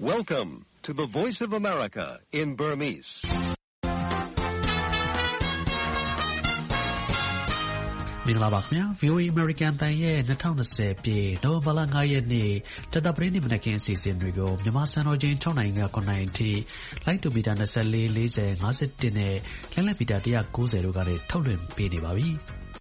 Welcome to the Voice of America in Burmese. Mingalabakmya, VOA American Taye, Natanase P, Novala Gayani, Tadabrini Manakin season Rigo, Yamasan Jane Tona in Yakonai, like to be done as a lilies and Masetine, Lelapitatia Goze Rugare, Tolan Pini Babi.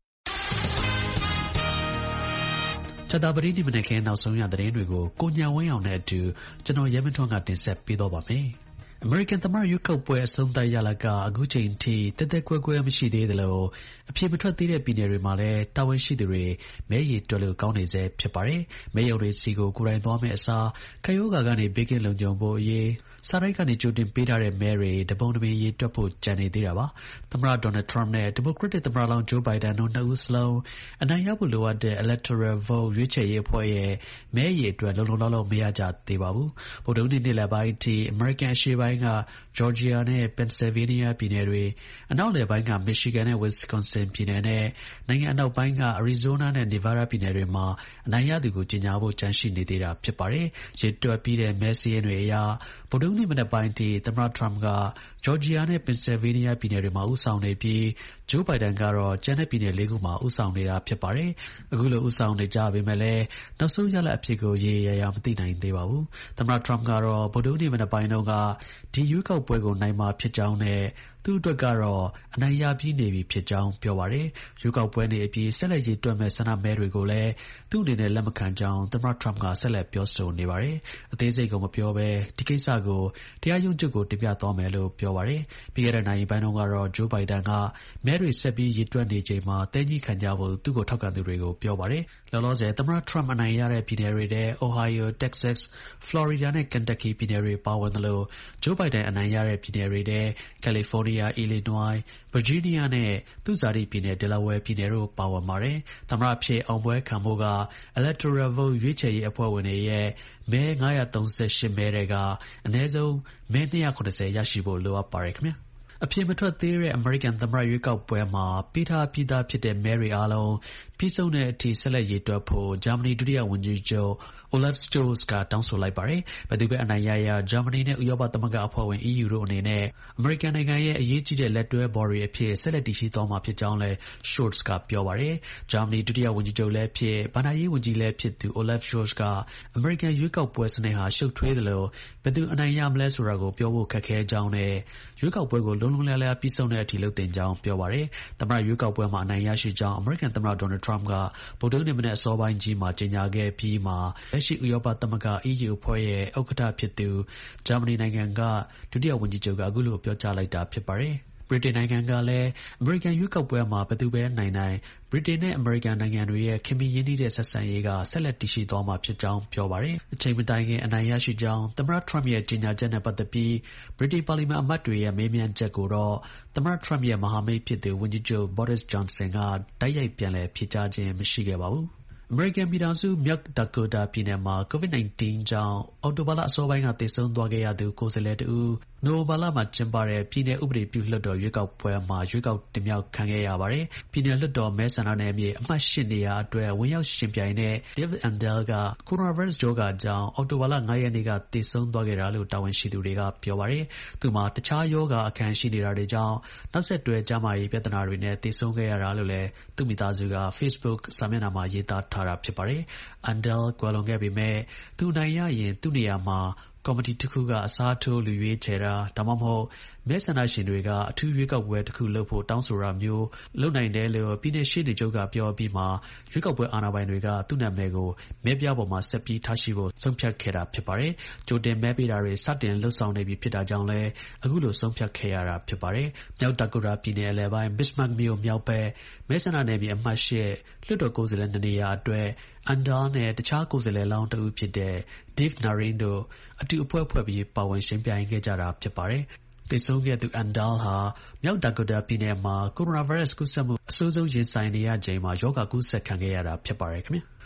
Tadabrini Manakin, now Sonia the Enrigo, Kunya way on head to General Yamatonga in Sep Pidobame. American Tamar Yuko Sunda Yalaga, Aguchain tea, Tedequague Mishide the low, a Pietro Tire Pinere Male, Tawan Shidere, May Tolu Gaunize, Pepare, Mayo Sigo, Kurai Dome Sa, Kayoga Gani, Bigin Longjombo ye, Sarakani Judin Peter and Mary, the Bonami ye Topo Jani Dirava, Tamara Donald Trump, Democratic Tamara Joe Biden, no Uslow, and Ayabulu at the electoral vote, Riche ye Poye, May ye to a Lolo Miaja Tibabu, Boduni Nilabaiti, American Shiva. Georgia ne Pennsylvania Pinere, and now they're buying Michigan and Wisconsin Pinere, Naya now buying Arizona and Nevada Pinere ma, Naya the Gujinabo Chanshi Nidira Pepare, Jeto Pire Messi and Rea, Poduni Manabainti, Tamara Tramga, Georgia ne Pennsylvania Pinere ma Usound AP, Joe Biden Garo, Janet Pinere Leguma Usound Pepare, Agula Usound Javi Mele, Nasu Yala Pico ye Yamatina in Devabu, Tamara Tramgaro, Poduni Manabainoga. The Yuka Puego Naima Pijaune, Tu Dogaro, Anayabi Navy Pijaun Piaware, Yuka Puene Pi, Selaji Domesana Merigole, Tu Nine Lamakanjan, the Matramga Selep Pioso Nivare, Tezego Piove, Tikesago, Tiayu Jugo Tibia Tomelo Piaware, Pierre Naibanogaro, Joe Bidanga, Mary Sebi Yitwani Jema, Tenji Kanjavo, Tugo Takandurigo Piaware, Loloze, the Matram Anayare Pinere, Ohio, Texas, Florida, Kentucky Pinere, Power Joe Biden and Ayare Pinere, California, Illinois, Virginia, Tuzari Pine, Delaware Pinero, Power Mare, Tamrape, Omwe, Kamoga, Electoral Vote, Viche, Apoene, Me Gaya Tonse Shimerega, and Ezo, Mania Kodese Yashibo Loa Parekme. A Pietro theory American Tamara Yuka Poema, Peter Pite Mary Allo, Pisone T. Selaji Topo, Germany Duria Winjo, Olaf Stoska, Downso Library, but the Anaya, Germany, Uyoba Tamaga Apo, and EU Rone, American Nagaya, Yichi led to a bori appear, Seladishi Toma Pijanle, Shortska Piaware, Germany Duria Winjo Lepie, Banayi Winji Lepie to Olaf Shorska, American Yuka Poesneha, Show Tradelo, but the Anayam Lesurago, Pio Kake Jane, Yuka Puego, Lula Pisone Tilotin Jam Piaware, Tamara Yuka Poema Nayashi Jam, American Tamara Donald Trump, Bodoni Minute Soba in Jima, Jinyage Pima, Eshi Uyoba Tamaga, EU Poye, Okata Pitu, Germany Naganga, Tudia Winjijoga Gulu Piocha like that Pipare. Britain Nagangale, American Yuka Poema, Petube 99, Britain American Nanganwe, Kimi Yini Sasayega, Seletishi Doma Pijan Piaware, Chamidange and Ayashi Jam, Tamara Tramia Jinya Jana Patapi, British Parliament Matria, Mamian Jagoro, Tamara Tramia Mohammed Pitu, Winjijo, Boris Johnson, Daya Piale, Pijaji, Michigabu. American Midansu, Myak Dakota Pinema, COVID-19 Jam, Autobala Sovanga Teson Dogea do Coseletu, No Balama Chimbare, Pine Ubri Pulodo, Yuka Poema, Yuka Timia Kangayabare, Pine Ludo Mesaname, Machinia, Dware, William Shimpiane, David and Delga, Coronavirus Joga Jam, Autobala Nayaniga, Teson Dogera, Lutawan Shiduriga, Piaware, Tuma, the Cha Yoga, Kanshini Jam, not said to a Jamai, Petanarine, Tesongaya Ralule, Tumitazuga, Facebook, Samenama Yita. Pipare, Andel, Gualongabi me, Tunaya yin, Tuniama, Comedy Tukuga, Sato, Louis Chera, Tamamo, Mesana Shinriga, 2 week of wet Kulopo, Downsura Mu, Luna Nelo, Pine Shidi Joga, Pio Bima, Yuka Anabainriga, Tunamego, Mebiaboma, Sepi Tashivo, Sompia Kera Pipare, Jode Mebidare, Satin, Luson, Nebi Pita Janle, Agulo Sompia Kera Pipare, Nyautakura Pine Leva, Bismarck Mio Miaupe, Mesana Nebi and Mashe, Ludo Gozelandia, Dwe, Andane, the Chakosele Long to Upide, Dave Narindo, a 2 Puebi, Power Shimpia Engagara Pipare. They so get to Andalha, Nyaudagoda Pinema, Coronavirus Kusamu, Sozo Jinsainia Jama, Yoga Gusa Kangera Piparekme.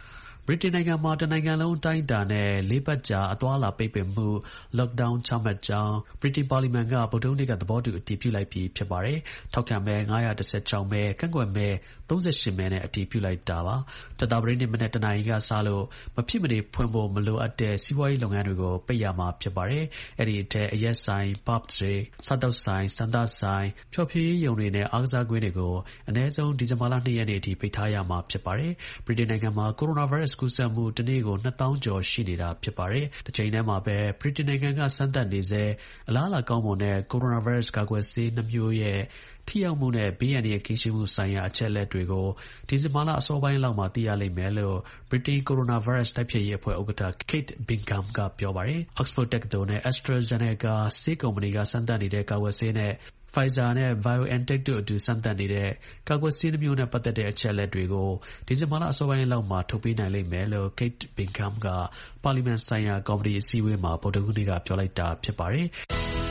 ဗြိတိန်နိုင်ငံမှာတနိုင်ငံလုံးတိုင်းတာနဲ့၄ ပတ်ကြာအသွားအလာပိတ်ပင်မှု lockdown ချမှတ်ကြောင်းဗြိတိန်ပါလီမန်ကဗုဒ္ဓဟူးနေ့ကသဘောတူအတည်ပြုလိုက်ပြီဖြစ်ပါတယ်။ထောက်ခံမဲ916မဲကန့်ကွက်မဲ38မဲနဲ့အတည်ပြုလိုက်တာပါ။ကြာသပတေးနေ့မနက်တနာရီကစလို့မဖြစ်မနေဖွင့်ဖို့မလိုအပ်တဲ့စီးပွားရေးလုပ်ငန်းတွေကိုပိတ်ရမှာဖြစ်ပါတယ်။အဲ့ဒီအထက်အရက်ဆိုင်၊ pub တွေ၊စားသောက်ဆိုင်၊စံသဆိုင်၊ဖျော်ဖြေရေးရုံတွေနဲ့အားကစားကွင်းတွေကိုအနည်းဆုံးဒီဇင်ဘာလ 2 ရက်နေ့အထိပိတ်ထားရမှာဖြစ်ပါတယ်။ဗြိတိန်နိုင်ငံမှာကိုရိုနာဗိုင်းရပ်စ်ကူးစက်မှုတစ်နေ့ကို2000ကျော်ရှိနေတာဖြစ်ပါတယ်။တစ်ချိန်တည်းမှာပဲဗြိတိန်နိုင်ငံကစမ်းသပ်နေစေအလားအလာကောင်းမွန်တဲ့ကိုရိုနာဗိုင်းရပ်စ်ကာကွယ်ဆေး2မျိုးရဲ့ထိရောက်မှုနဲ့ဘေးအန္တရာယ်ကင်းရှင်းမှုဆိုင်ရာအချက်အလက်တွေကိုဒီဇင်ဘာလအစောပိုင်းလောက်မှာသိရလိမ့်မယ်လို့ဗြိတိန်ကိုရိုနာဗိုင်းရပ်စ်တိုက်ဖျက်ရေးအဖွဲ့ဥက္ကဋ္ဌ Kate Bingham ကပြောပါတယ်။ Oxford တက္ကသိုလ်နဲ့ AstraZeneca ဆေးကုမ္ပဏီကစမ်းသပ်နေတဲ့ကာကွယ်ဆေးနဲ့Pfizer နဲ့ BioNTech တို့အတူစမ်းသပ်နေတဲ့ကာကွယ်ဆေး2မျိုးနဲ့ပတ်သက်တဲ့အချက်အလက်တွေကိုဒီဇင်ဘာလအစောပိုင်းလောက်မှာထုတ်ပေးနိုင်လိမ့်မယ်လို့ Kate Bingham ကပါလီမန်ဆိုင်ရာကော်မတီအစည်းအဝေးမှာဗုဒ္ဓဟူးနေ့ကပြောလိုက်တာဖြစ်ပါတယ်။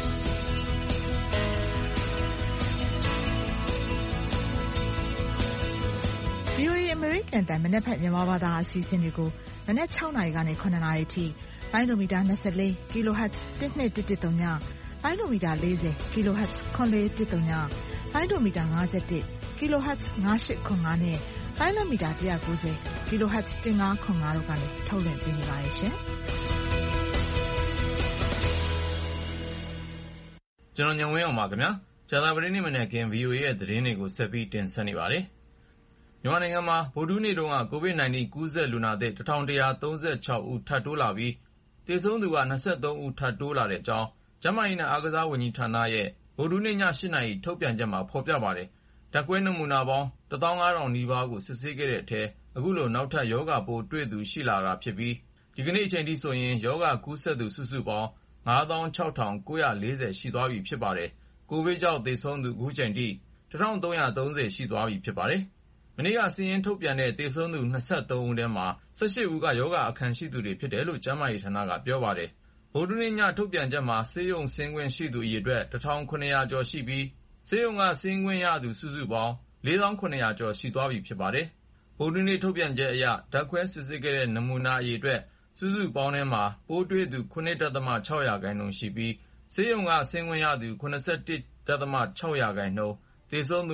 VOA အမေရိကန်တန်မနက်ဖြန်မြန်မာဘာသာအစီအစဉ်တွေကိုမနက်6နာရီကနေ9နာရီထိလိုင်းဒိုမီတာ24 kHz 12113ညလိုင်းဒိုမီတာ40 kHz 9130ညလိုင်းဒိုမီတာ51 kHz 9805နဲ့လိုင်းလမီတာ190 kHz 1505တို့ကနေထုတ်လွှင့်ပေးနေပါတယ်ရှင်။ကျွန်တော်ညံဝင်းအောင်ပါခင်ဗျာ။ကြာသပတေးနေ့မနက်ခင်း VOA ရဲ့သတင်းတွေကိုဆက်ပြီးတင်ဆက်နေပါတယ်။မြန်မာနိုင်ငံမှာဗုဒ္ဓဟူးနေ့တုန်းက COVID-19 ကူးစက်လူနာသစ် 1136 ဦးထပ်တိုးလာပြီးသေဆုံးသူက23ဦးထပ်တိုးလာတဲ့အကြောင်းကျန်းမာရေးနဲ့အားကစားဝန်ကြီးဌာနရဲ့ဗုဒ္ဓဟူးနေ့ည 8 နာရီထုတ်ပြန်ချက်မှာဖော်ပြပါတယ်။ဓာတ်ခွဲနမူနာပေါင်း 15000 နီးပါးကိုစစ်ဆေးခဲ့တဲ့အထဲအခုလိုနောက်ထပ်ရောဂါပိုးတွေ့သူရှိလာတာဖြစ်ပြီးဒီကနေ့အချိန်ထိဆိုရင်ရောဂါကူးစက်သူစုစုပေါင်း 56940 ရှိသွားပြီဖြစ်ပါတယ်။ကိုဗစ်ကြောင့်သေဆုံးသူအခုချိန်ထိ 1330 ရှိသွားပြီဖြစ်ပါတယ်။မနေ့ကစာရင်းထုတ်ပြန်တဲ့သေဆုံးသူ23ဦးထဲမှာ18ဦးကရောဂါအခံရှိသူတွေဖြစ်တယ်လို့ကျန်းမာရေးဌာနကပြောပါတယ်။ဗုဒ္ဓဟူးနေ့ညထုတ်ပြန်ချက်မှာဆေးရုံဆင်းခွင့်ရှိသူအရေအတွက် 1700 ကျော်ရှိပြီးဆေးရုံကဆင်းခွင့်ရသူစုစုပေါင်း 4700 ကျော်ရှိသွားပြီဖြစ်ပါတယ်။ဗုဒ္ဓဟူးနေ့ထုတ်ပြန်ချက်အရဓာတ်ခွဲစစ်ဆေးခဲ့တဲ့နမူနာအရေအတွက်စုစုပေါင်းထဲမှာပိုးတွေ့သူ 9.6% ရှိပြီးဆေးရုံကဆင်းခွင့်ရသူ 71.6% သေဆုံးသူ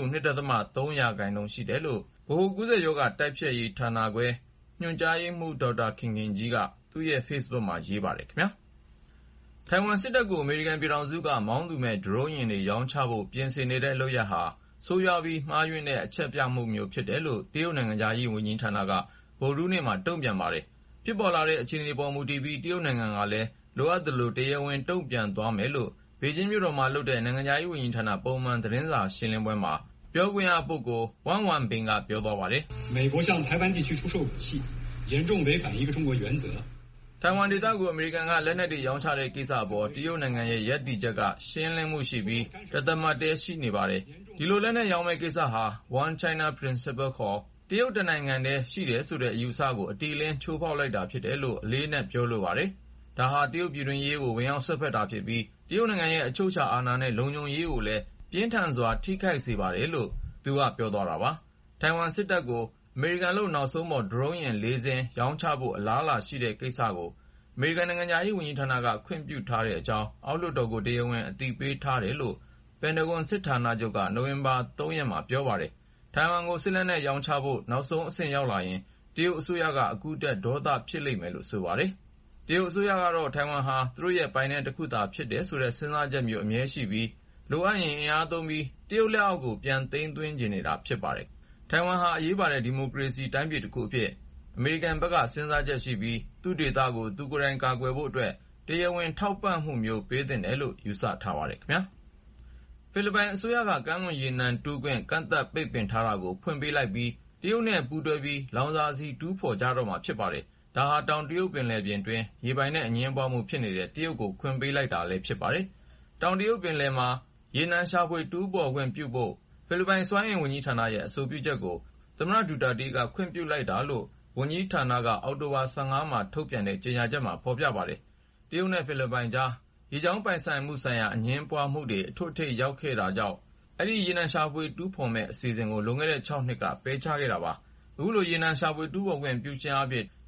2.3% ရှိတယ်လို့ဗဟိုကူးစက်ရောဂါတိုက်ဖျက်ရေးဌာနခွဲညွှန်ကြားရေးမှူးဒေါက်တာခင်ခင်ကြီးကသူ့ရဲ့ Facebook မှာရေးပါတယ်ခင်ဗျာ။ထိုင်ဝမ်စစ်တပ်ကိုအမေရိကန်ပြည်ထောင်စုကမောင်းသူမဲ့ဒရုန်းယာဉ်တွေရောင်းချဖို့ပြင်ဆင်နေတဲ့လုပ်ရပ်ဟာဆိုးရွားပြီးမှားယွင်းတဲ့အချက်ပြမှုမျိုးဖြစ်တယ်လို့တရုတ်နိုင်ငံသားရေးဝန်ကြီးဌာနကဗုဒ္ဓဟူးနေ့မှာတုံ့ပြန်ပါတယ်။ဖြစ်ပေါ်လာတဲ့အခြေအနေပေါ်မူတည်ပြီးတရုတ်နိုင်ငံကလည်းလိုအပ်သလိုတရားဝင်တုံ့ပြန်သွားမယ်လို့ဘေကျင်းမြို့တော်မှာလုပ်တဲ့နိုင်ငံသားရေးဝန်ကြီးဌာနပုံမှန်သတင်းစာရှင်းလင်းပွဲမှာပြောခွင့်ရပုဂ္ဂိုလ်ဝမ်ဝမ်ဘင်ကပြောသွားပါတယ်။美国向台湾地区出售武器严重违反一个中国原则ထိုင်ဝမ်ဒေသကိုအမေရိကန်ကလက်နက်တွေရောင်းချတဲ့ကိစ္စအပေါ်တရုတ်နိုင်ငံရဲ့ရပ်တည်ချက်ကရှင်းလင်းမှုရှိပြီးတသမတ်တည်းရှိနေပါတယ်။ဒီလိုလက်နက်ရောင်းမဲ့ကိစ္စဟာ One China Principle ခေါ်တရုတ်တနိုင်ငံတည်းရှိတယ်ဆိုတဲ့အယူအဆကိုအတိအလင်းချိုးဖောက်လိုက်တာဖြစ်တယ်လို့အလေးနဲ့ပြောလိုပါတယ်။ဒါဟာတရုတ်ပြည်တွင်းရေးကိုဝင်ရောက်ဆွဲဖက်တာဖြစ်ပြီးတရုတ်နိုင်ငံရဲ့အချုပ်အခြာအာဏာနဲ့လုံခြုံရေးကိုလည်းပြင်းထန်စွာထိခိုက်စေပါတယ်လို့သူကပြောသွားတာပါ။ထိုင်ဝမ်စစ်တပ်ကိုအမေရိကန်လို့နောက်ဆုံးပေါ်ဒရုန်းယာဉ်4စင်းရောင်းချဖို့အလားအလာရှိတဲ့ကိစ္စကိုအမေရိကန်နိုင်ငံသားရေးဝန်ကြီးဌာနကခွင့်ပြုထားတဲ့အကြောင်းအောက်လွှတ်တော်ကိုတရားဝင်အသိပေးထားတယ်လို့ပန်တဂွန်စစ်ဌာနချုပ်ကနိုဝင်ဘာ3ရက်မှာပြောပါတယ်။ထိုင်ဝမ်ကိုစစ်လက်နက်ရောင်းချဖို့နောက်ဆုံးအဆင့်ရောက်လာရင်တရုတ်အစိုးရကအခုတက်ဒေါသဖြစ်လိမ့်မယ်လို့ဆိုပါတယ်။တရုတ်အစိုးရကတော့ထိုင်ဝမ်ဟာသူတို့ရဲ့ပိုင်နက်တစ်ခုသာဖြစ်တယ်ဆိုတဲ့စဉ်းစားချက်မျိုးအမြဲရှိပြီးလိုအပ်ရင်အင်အားသုံးပြီးတရုတ်လက်အောက်ကိုပြန်သိမ်းသွင်းချင်နေတာဖြစ်ပါတယ်။ထိုင်ဝမ်ဟာအရေးပါတဲ့ဒီမိုကရေစီတိုင်းပြည်တစ်ခုအဖြစ်အမေရိကန်ဘက်ကစဉ်းစားချက်ရှိပြီးသူ့ဒေသကိုသူကိုယ်တိုင်ကာကွယ်ဖို့အတွက်တရားဝင်ထောက်ပံ့မှုမျိုးပေးသင့်တယ်လို့ယူဆထားပါတယ်ခင်ဗျာ။ဖိလစ်ပိုင်အစိုးရကကမ်းလွန်ရေနံတူးခွင့်ကန့်သတ်ပိတ်ပင်ထားတာကိုဖွင့်ပေးလိုက်ပြီးတရုတ်နဲ့ပူးတွဲပြီးလောင်စာဆီတူးဖော်ကြတော့မှာဖြစ်ပါတယ်။ဒါဟာတောင်တရုတ်ပင်လယ်ပြင်တွင်းရေပိုင်နဲ့အငြင်းပွားမှုဖြစ်နေတဲ့တရုတ်ကိုခွင့်ပေးလိုက်တာလည်းဖြစ်ပါတယ်။တောင်တရုတ်ပင်လယ်မှာရေနံရှာဖွေတူးဖော်ခွင့်ပြုဖို့ဖိလစ်ပိုင်စွမ်းအင်ဝန်ကြီးဌာနရဲ့အဆိုပြုချက်ကိုသမ္မတဒူတာတေးကခွင့်ပြုလိုက်တာလို့ဝန်ကြီးဌာနကအောက်တိုဘာ15မှာထုတ်ပြန်တဲ့ကြေညာချက်မှာဖော်ပြပါတယ်။တရုတ်နဲ့ဖိလစ်ပိုင်ကြားရေကြောင်းပိုင်ဆိုင်မှုဆိုင်ရာအငြင်းပွားမှုတွေအထွတ်အထိပ်ရောက်ခဲ့တာကြောင့်အဲဒီရေနံရှာဖွေတူးဖော်မဲ့အစီအစဉ်ကိုလွန်ခဲ့တဲ့6နှစ်ကပယ်ချခဲ့တာပါ။အခုလိုရေနံရှာဖွေတူးဖော်ခွင့်ပြုခြင်းအပြင်တ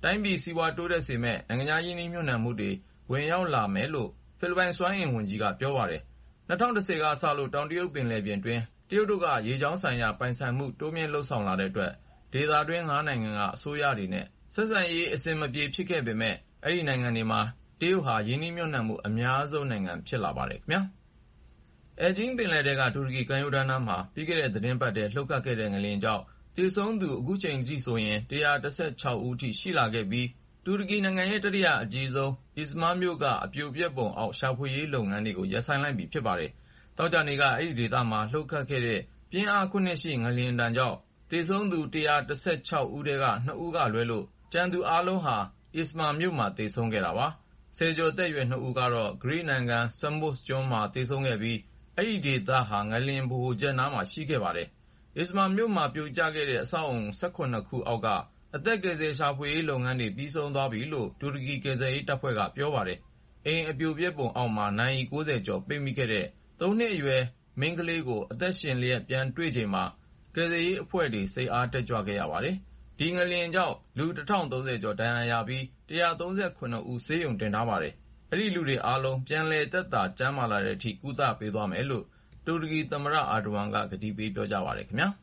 တိုင်းပြည်စီးပွားတိုးတက်စေမဲ့နိုင်ငံခြားရင်းနှီးမြှုပ်နှံမှုတွေဝင်ရောက်လာမယ်လို့ဖိလစ်ပိုင်စွမ်းအင်ဝန်ကြီးကပြောပါတယ်။2010ကစလို့တောင်တရုတ်ပင်လယ်ပြင်တွင်းတရုတ်တို့ကရေကြောင်းဆိုင်ရာပိုင်ဆိုင်မှုတိုးမြင့်လှုပ်ဆောင်လာတဲ့အတွက်ဒေသတွင်း၅နိုင်ငံကအစိုးရတွေနဲ့ဆက်ဆံရေးအဆင်မပြေဖြစ်ခဲ့ပေမဲ့အဲ့ဒီနိုင်ငံတွေမှာတရုတ်ဟာရင်းနှီးမြှုပ်နှံမှုအများဆုံးနိုင်ငံဖြစ်လာပါတယ်ခင်ဗျာ။အဲဂျင်းပင်လယ်ထဲကတူရကီကမ်းရိုးတန်းနားမှာပြီးခဲ့တဲ့သတင်းပတ်ထဲလှုပ်ခတ်ခဲ့တဲ့ငလျင်ကြောင့်သေဆုံးသူအခုချိန်ထိဆိုရင်116ဦးထိရှိလာခဲ့ပြီးတူရကီနိုင်ငံရဲ့တတိယအကြီးဆုံးအစ္စမားမြို့ကအပြိုပျက်ပုံအောက်ရှာဖွေရေးလုပ်ငန်းတွေကိုရပ်ဆိုင်းလိုက်ပြီဖြစ်ပါတယ်။သောကြာနေ့ကအဲ့ဒီဒေသမှာလှုပ်ခတ်ခဲ့တဲ့ပြင်းအား9ရှိငလျင်တန်ကြောင့်သေဆုံးသူ116ဦးထဲက2ဦးကလွဲလို့ကျန်သူအားလုံးဟာအစ္စမားမြို့မှာသေဆုံးခဲ့တာပါ။ဆယ်ကျော်သက်ရွယ်2ဦးကတော့ဂရိနိုင်ငံဆမ်မို့စ်ကျွန်းမှာသေဆုံးခဲ့ပြီးအဲ့ဒီဒေသဟာငလျင်ဗဟိုချက်နားမှာရှိခဲ့ပါတယ်။အစ္စမားမြို့မှာပြိုကျခဲ့တဲ့အဆောက်အုံ18ခုအောက်ကအသက်ကယ်ဆယ်ရှာဖွေရေးလုပ်ငန်းတွေပြီးဆုံးသွားပြီလို့တူရကီကယ်ဆယ်ရေးတပ်ဖွဲ့ကပြောပါတယ်။အိမ်အပြိုပျက်ပုံအောက်မှာနိုင်ရီ90ကျော်ပိတ်မိခဲ့တဲ့3နှစ်အရွယ်မိန်းကလေးကိုအသက်ရှင်လျက်ပြန်တွေ့ချိန်မှာကယ်ဆယ်ရေးအဖွဲ့တွေစိတ်အားတက်ကြွခဲ့ရပါတယ်။ဒီငလျင်ကြောင့်လူ1030ကျော်ဒဏ်ရာရပြီး139ဦးဆေးရုံတင်ထားပါတယ်။အဲ့ဒီလူတွေအားလုံးပြန်လည်သက်သာကျန်းမာလာတဲ့အထိကုသပေးသွားမယ်လို့တူရကီသမ္မတအာဒိုဝမ်ကကတိပေးပြောကြားပါတယ်ခင်ဗျာ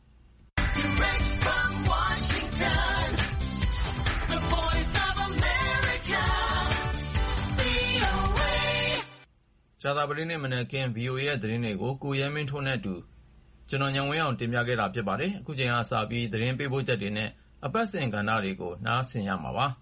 ကြာသပတေးနေ့မနက်ခင်း VOA ရဲ့သတင်းတွေကိုကိုရဲမင်းထွန်းနဲ့အတူကျွန်တော်ညံဝင်းအောင်တင်ပြခဲ့တာဖြစ်ပါတယ်အခုချိန်ကစပြီးသတင်းပေးပို့ချက်တွေနဲ့အပတ်စဉ်ကဏ္ဍတွေကိုနားဆင်ရမှာပါ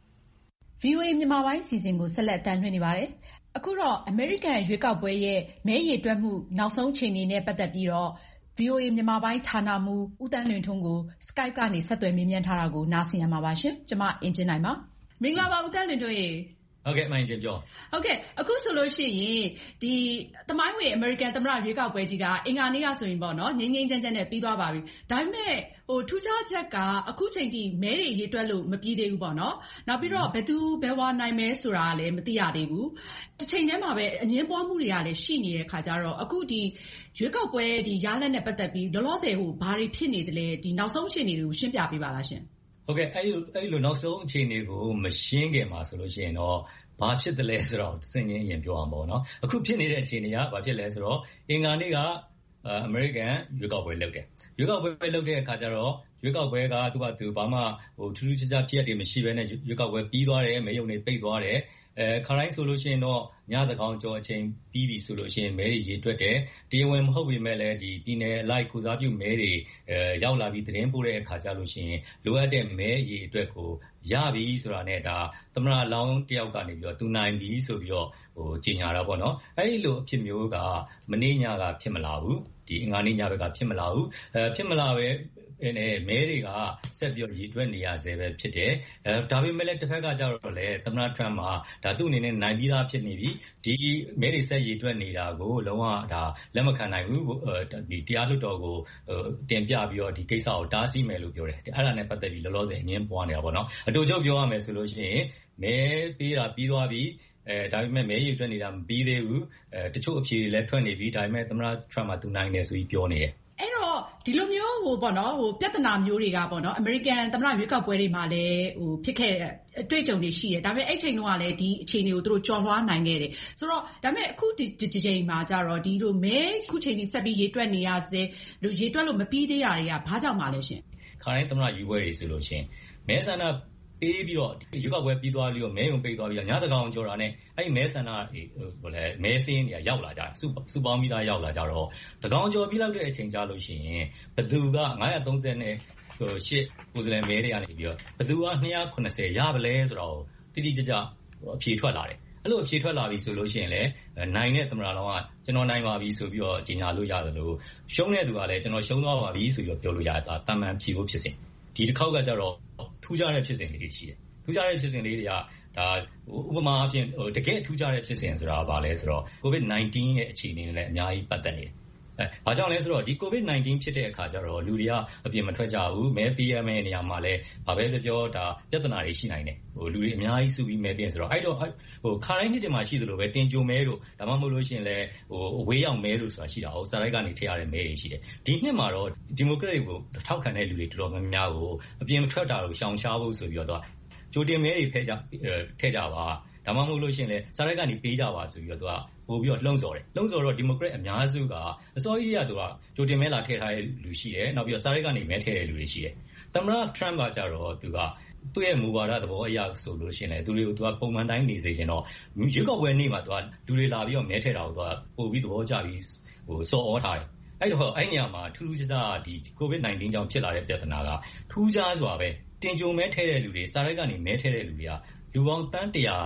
VOA မြန်မာပိုင်းစီစဉ်ကိုဆက်လက်အသံလွှင့်နေပါတယ်။အခုတော့အမေရိကန်ရွေးကောက်ပွဲရဲ့မဲရေတွက်မှုနောက်ဆုံးအခြေအနေနဲ့ပတ်သက်ပြီးတော့ VOA မြန်မာပိုင်းဌာနမှူးဦးသန်းလွင်ထွန်းကို Skype ကနေဆက်သွယ်မေးမြန်းထားတာကိုနားဆင်ရမှာပါရှင်။ကျွန်မအင်ဂျင်နိုင်ပါ။မင်္ဂလာပါဦးသန်းလွင်ထွန်းရေ။ဟုတ်ကဲ့မိုင်းချင်းပြောဟုတ်ကဲ့အခုဆိုလို့ရှိရင်ဒီသမိုင်းဝင်အမေရိကန်သမ္မတရွေးကောက်ပွဲကြီးကအင်္ဂါနေ့ကဆိုရင်ပေါ့နော်ငြိမ်းငြိမ်းချမ်းချမ်းနဲ့ပြီးသွားပါပြီဒါပေမဲ့ထူးခြားချက်ကအခုချိန်ထိမဲတွေရေတွက်လို့မပြီးသေးဘူးပေါ့နော်နောက်ပြီးတော့ဘယ်သူဘယ်ဝါနိုင်မဲဆိုတာလည်းမသိရသေးဘူးတစ်ချိန်တည်းမှာပဲအငြင်းပွားမှုတွေကလည်းရှိနေတဲ့ခါကျတော့အခုဒီရွေးကောက်ပွဲဒီရလဒ်နဲ့ပတ်သက်ပြီးလောလောဆယ်ဘာတွေဖြစ်နေသလဲဒီနောက်ဆုံးအခြေအနေတွေကိုရှင်းပြပေးပါလားရှင်ဟုတ်ကဲ့အဲ့လိုနောက်ဆုံးအခြေအနေကိုမရှင်းခင်မှာဆိုလို့ရှိရင်တော့ဘာဖြစ်တယ်လဲဆိုတော့စဉ်းရင်းရင်ပြောအောင်ပေါ့နော်အခုဖြစ်နေတဲ့အခြေအနေကဘာဖြစ်လဲဆိုတော့အင်္ဂါနေ့ကအမေရိကန်ရွေးကောက်ပွဲလုပ်တယ်ရွေးကောက်ပွဲလုပ်တဲ့အခါကျတော့ရွေးကောက်ပွဲကသူ့ဘာမှထူးထူးခြားခြားဖြစ်ရတဲ့မရှိဘဲနဲ့ရွေးကောက်ပွဲပြီးသွားတယ်မဲရုံတွေပိတ်သွားတယ်ခါတိုင်းဆိုလို့ရှိရင်တော့ညသကောင်ကျော်အချိန်ပြီးပြီဆိုလို့ရှိရင်မဲတွေရေတွက်တယ်တရားဝင်မဟုတ်ပေမဲ့လည်းဒီပြည်နယ်အလိုက်ကိုစားပြုမဲတွေရောက်လာပြီးသတင်းပို့တဲ့အခါကျလို့ရှိရင်လိုအပ်တဲ့မဲရေအတွက်ကိုရပြီဆိုတာနဲ့ဒါသမ္မတလောင်းတယောက်ကနေပြီးတော့သူနိုင်ပြီဆိုပြီးတော့ကြေညာတာပေါ့နော်အဲဒီလိုအဖြစ်မျိုးကမနေ့ညကဖြစ်မလာဘူးဒီအင်္ဂါနေ့ညဘက်ကဖြစ်မလာဘူးဖြစ်မလာပဲမဲတွေကဆက်ပြီးရေတွက်နေရဆဲပဲဖြစ်တယ်ဒါပေမဲ့လည်းတစ်ဖက်ကကြတော့လေသမ္မတထရမ့်မှာဒါသူ့အနေနဲ့နိုင်ပြီးသားဖြစ်နေပြီဒီမဲတွေဆက်ရေတွက်နေတာကိုလုံးဝဒါလက်မခံနိုင်ဘူးဒီတရားလွှတ်တော်ကိုတင်ပြပြီးတော့ဒီကိစ္စကိုတားဆီးမယ်လို့ပြောတယ်အဲ့ဒါနဲ့ပတ်သက်ပြီးလောလောဆယ်အငင်းပွားနေတာပေါ့နော်အတူချုပ်ပြောရမယ်ဆိုလို့ရှိရင်မဲပေးတာပြီးသွားပြီဒါပေမဲ့မဲရေတွက်နေတာမပြီးသေးဘူးတချို့အဖြေတွေလည်းထွက်နေပြီဒါပေမဲ့သမ္မတထရမ့်မှာသူနိုင်တယ်ဆိုပြီးပြောနေတယ်အဲ့တော့ဒီလိုမျိုးပေါ့နော်ပြဿနာမျိုးတွေကပေါ့နော်အမေရိကန်သမ္မတရွေးကောက်ပွဲတွေမှာလည်းဖြစ်ခဲ့အတွေ့အကြုံတွေရှိတယ်ဒါပေမဲ့အဲ့ချိန်တုန်းကလည်းဒီအခြေအနေကိုသူတို့ကျော်လွှားနိုင်ခဲ့တယ်ဆိုတော့ဒါပေမဲ့အခုဒီချိန်မှာကြတော့ဒီလိုမဲအခုချိန်ထိဆက်ပြီးရေတွက်နေရစေလူရေတွက်လို့မပြီးသေးတာတွေကဘာကြောင့်မှလဲရှင်ခါတိုင်းသမ္မတရွေးပွဲတွေဆိုလို့ရှင်မဲဆန္ဒပေးပြီးတော့ရွေးကောက်ပွဲပြီးသွားပြီးတော့မဲရုံပိတ်သွားပြီးတော့ညသကောင်ကြော်တာနဲ့အဲ့ဒီမဲဆန္ဒမဲစင်းတွေကရောက်လာကြစုပေါင်းပြီးသားရောက်လာကြတော့သကောင်ကြော်ပြီးလောက်တဲ့အချိန်ကြာလို့ရှိရင်ဘသူက930နဲ့ကိုယ်စားလှယ်မဲတွေကနေပြီးတော့ဘသူက290ရပါလဲဆိုတော့တိတိကျကျအဖြေထွက်လာတယ်အဲ့လိုအဖြေထွက်လာပြီဆိုလို့ရှိရင်လည်းနိုင်တဲ့သမ္မတလောင်းကကျွန်တော်နိုင်ပါပြီဆိုပြီးတော့ကြေညာလို့ရတယ်လို့ရှုံးတဲ့သူကလည်းကျွန်တော်ရှုံးသွားပါပြီဆိုပြီးတော့ပြောလို့ရတယ်ဒါတမန်ဖြေဖို့ဖြစ်စဉ်ဒီတစ်ခေါက်ကကြတော့ထူးခြားတဲ့ဖြစ်စဉ်လေးတွေရှိတယ်ထူးခြားတဲ့ဖြစ်စဉ်လေးတွေကဒါဥပမာအဖြစ်တကယ်ထူးခြားတဲ့ဖြစ်စဉ်ဆိုတာဘာလဲဆိုတော့ COVID-19 ရဲ့အခြေအနေနဲ့လည်းအများကြီးပတ်သက်နေတယ်ဘာကြောင့်လဲဆိုတော့ဒီ COVID-19 ဖြစ်တဲ့အခါကျတော့လူတွေကအပြင်မထွက်ကြဘူးမဲပေးရမယ့်နေရာမှာလည်းဘာပဲပြောဒါပြဿနာတွေရှိနိုင်တယ်လူတွေအများကြီးစုပြီးမဲပေးဆိုတော့အဲ့တော့ခါတိုင်းနှစ်တွေမှာရှိသလိုပဲတင်ကြိုမဲတို့ဒါမှမဟုတ်လို့ရှိရင်လည်းအဝေးရောက်မဲတို့ဆိုတာရှိတာစာရိုက်ကနေထည့်ရတဲ့မဲတွေရှိတယ်ဒီနှစ်မှာတော့ဒီမိုကရက်တွေကိုထောက်ခံတဲ့လူတွေတော်တော်များများကိုအပြင်မထွက်တာကိုရှောင်ရှားဖို့ဆိုပြီးတော့ကြိုတင်မဲတွေထည့်ကြပါဒါမှမဟုတ်လို့ရှိရင်လည်းစာရက်ကနေပေးကြပါဆိုပြီးတော့သူကပို့ပြီးတော့လှုံ့ဆော်တယ်လှုံ့ဆော်တော့ဒီမိုကရက်အများစုကအစောကြီးကသူကကြိုတင်မဲလာထည့်ထားတဲ့လူရှိတယ်နောက်ပြီးတော့စာရက်ကနေမဲထည့်တဲ့လူတွေရှိတယ်သမ္မတ Trump ကကြတော့သူ့ရဲ့မူဝါဒသဘောအရဆိုလို့ရှိရင်လည်းသူတွေကိုသူကပုံမှန်တိုင်းနေစေချင်တော့ရွေးကောက်ပွဲနေ့မှာသူကလူတွေလာပြီးတော့မဲထည့်တာကိုသူကပို့ပြီးသဘောကျပြီးစော်ဩထားတယ်အဲ့တော့အဲ့ညမှာထူးထူးခြားခြားဒီ COVID-19 ကြောင့်ဖြစ်လာတဲ့ပြဿနာကထူးခြားစွာပဲတင်ကြုံမဲထည့်တဲ့လူတွေစာရက်ကနေမဲထည့်တဲ့လူတွေကလူပေါင်းတန်း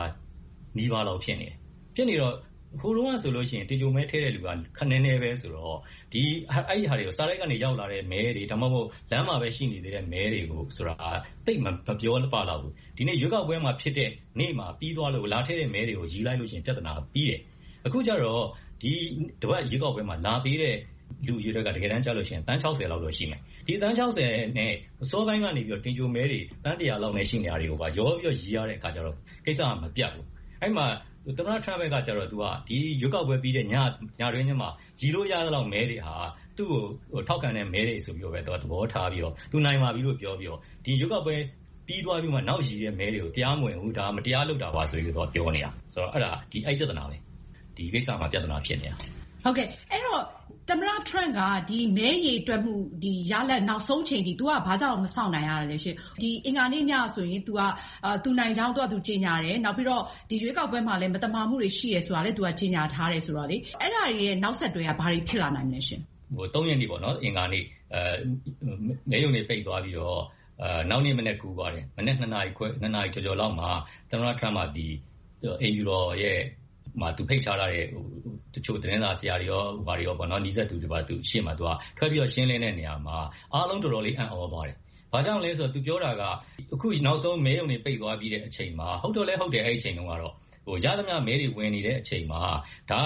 100နီးပါးလောက်ဖြစ်နေတော့ဟိုတုန်းကဆိုလို့ရှိရင်တင်ကြုံမဲထည့်တဲ့လူကခဏနေပဲဆိုတော့အဲ့ဒီဟာတွေကိုစာရက်ကနေရောက်လာတဲ့မဲတွေဒါမှမဟုတ်လမ်းမှာပဲရှိနေသေးတဲ့မဲတွေကိုဆိုတာတိတ်မပြောပါတော့ဘူးဒီနေ့ရွေးကောက်ပွဲမှာဖြစ်တဲ့နေ့မှာပြီးသွားလို့လာထည့်တဲ့မဲတွေကိုရီးလိုက်လို့ရှိရင်ပြဿနာပြီးတယ်အခုကျတော့ဒီတပတ်ရွေးကောက်ပွဲမှာလာပေးတဲ့လူရွေးတွေကတကယ်တမ်းကြားလို့ရှိရင်တန်း60လောက်တော့ရှိမယ်ဒီတန်း60နဲ့အစောပိုင်းကနေပြီးတော့တင်ကြိုမဲတွေတန်း100လောက်နဲ့ရှိနေတာတွေကိုပါရောပြီးတော့ရီးရတဲ့အခါကျတော့ကိစ္စကမပြတ်ဘူးအဲ့မှာသမ္မတ Trump ကကြတော့သူကဒီရွေးကောက်ပွဲပြီးတဲ့ညတွင်းမှာရီလို့ရသလောက်မဲတွေဟာသူ့ကိုထောက်ခံတဲ့မဲတွေဆိုပြီးတော့ပဲသူကသဘောထားပြီးတော့သူနိုင်ပါပြီလို့ပြောပြီးတော့ဒီရွေးကောက်ပွဲပြီးသွားပြီးမှနောက်ရီတဲ့မဲတွေကိုတရားမဝင်ဘူးဒါမတရားလုပ်တာပါဆိုပြီးတော့ပြောနေတာဆိုတော့အဲ့ဒါအဲ့ပြဿနာပဲဒီကိစ္စမှာပြဿနာဖြစ်နေတာဟုတ်ကဲ့အဲ့တော့သမ္မတ Trump ကဒီမဲရေတွက်မှုဒီရလက်နောက်ဆုံးချိန်ထိ तू ကဘာကြောင့်မဆောင်နိုင်ရလဲရှင်ဒီအင်္ဂါနေ့ညဆိုရင် तू နိုင်ကြောင်းသူကြေညာတယ်နောက်ပြီးတော့ဒီရွေးကောက်ပွဲမှာလည်းမတမာမှုတွေရှိရဆိုတာလည်း तू ကကြေညာထားတယ်ဆိုတော့လေအဲ့ဒါတွေရဲ့နောက်ဆက်တွဲကဘာတွေဖြစ်လာနိုင်မလဲရှင် 3ရက်နေ့ပေါ့နော်အင်္ဂါနေ့မဲရုံတွေပိတ်သွားပြီးတော့နောက်နေ့မနေ့ကူးသွားတယ်မနေ့2နာရီကျော်လောက်မှာသမ္မတ Trump ကဒီအေယူရောရဲ့မှာသူဖိတ်ချထားတဲ့တချို့သတင်းစာဆရာတွေရောဘာတွေရောပေါ့နော်နီးစပ်သူတွေပါသူရှေ့မှာသူကထွက်ပြီးတော့ရှင်းလင်းတဲ့နေရာမှာအားလုံးတော်တော်လေးအံ့ဩသွားတယ်။ဘာကြောင့်လဲဆိုတော့သူပြောတာကအခုနောက်ဆုံးမဲရုံတွေပိတ်သွားပြီးတဲ့အချိန်မှာဟုတ်တယ်အဲ့ဒီအချိန်တုန်းကတော့ရသမျှမဲတွေဝင်နေတဲ့အချိန်မှာဒါ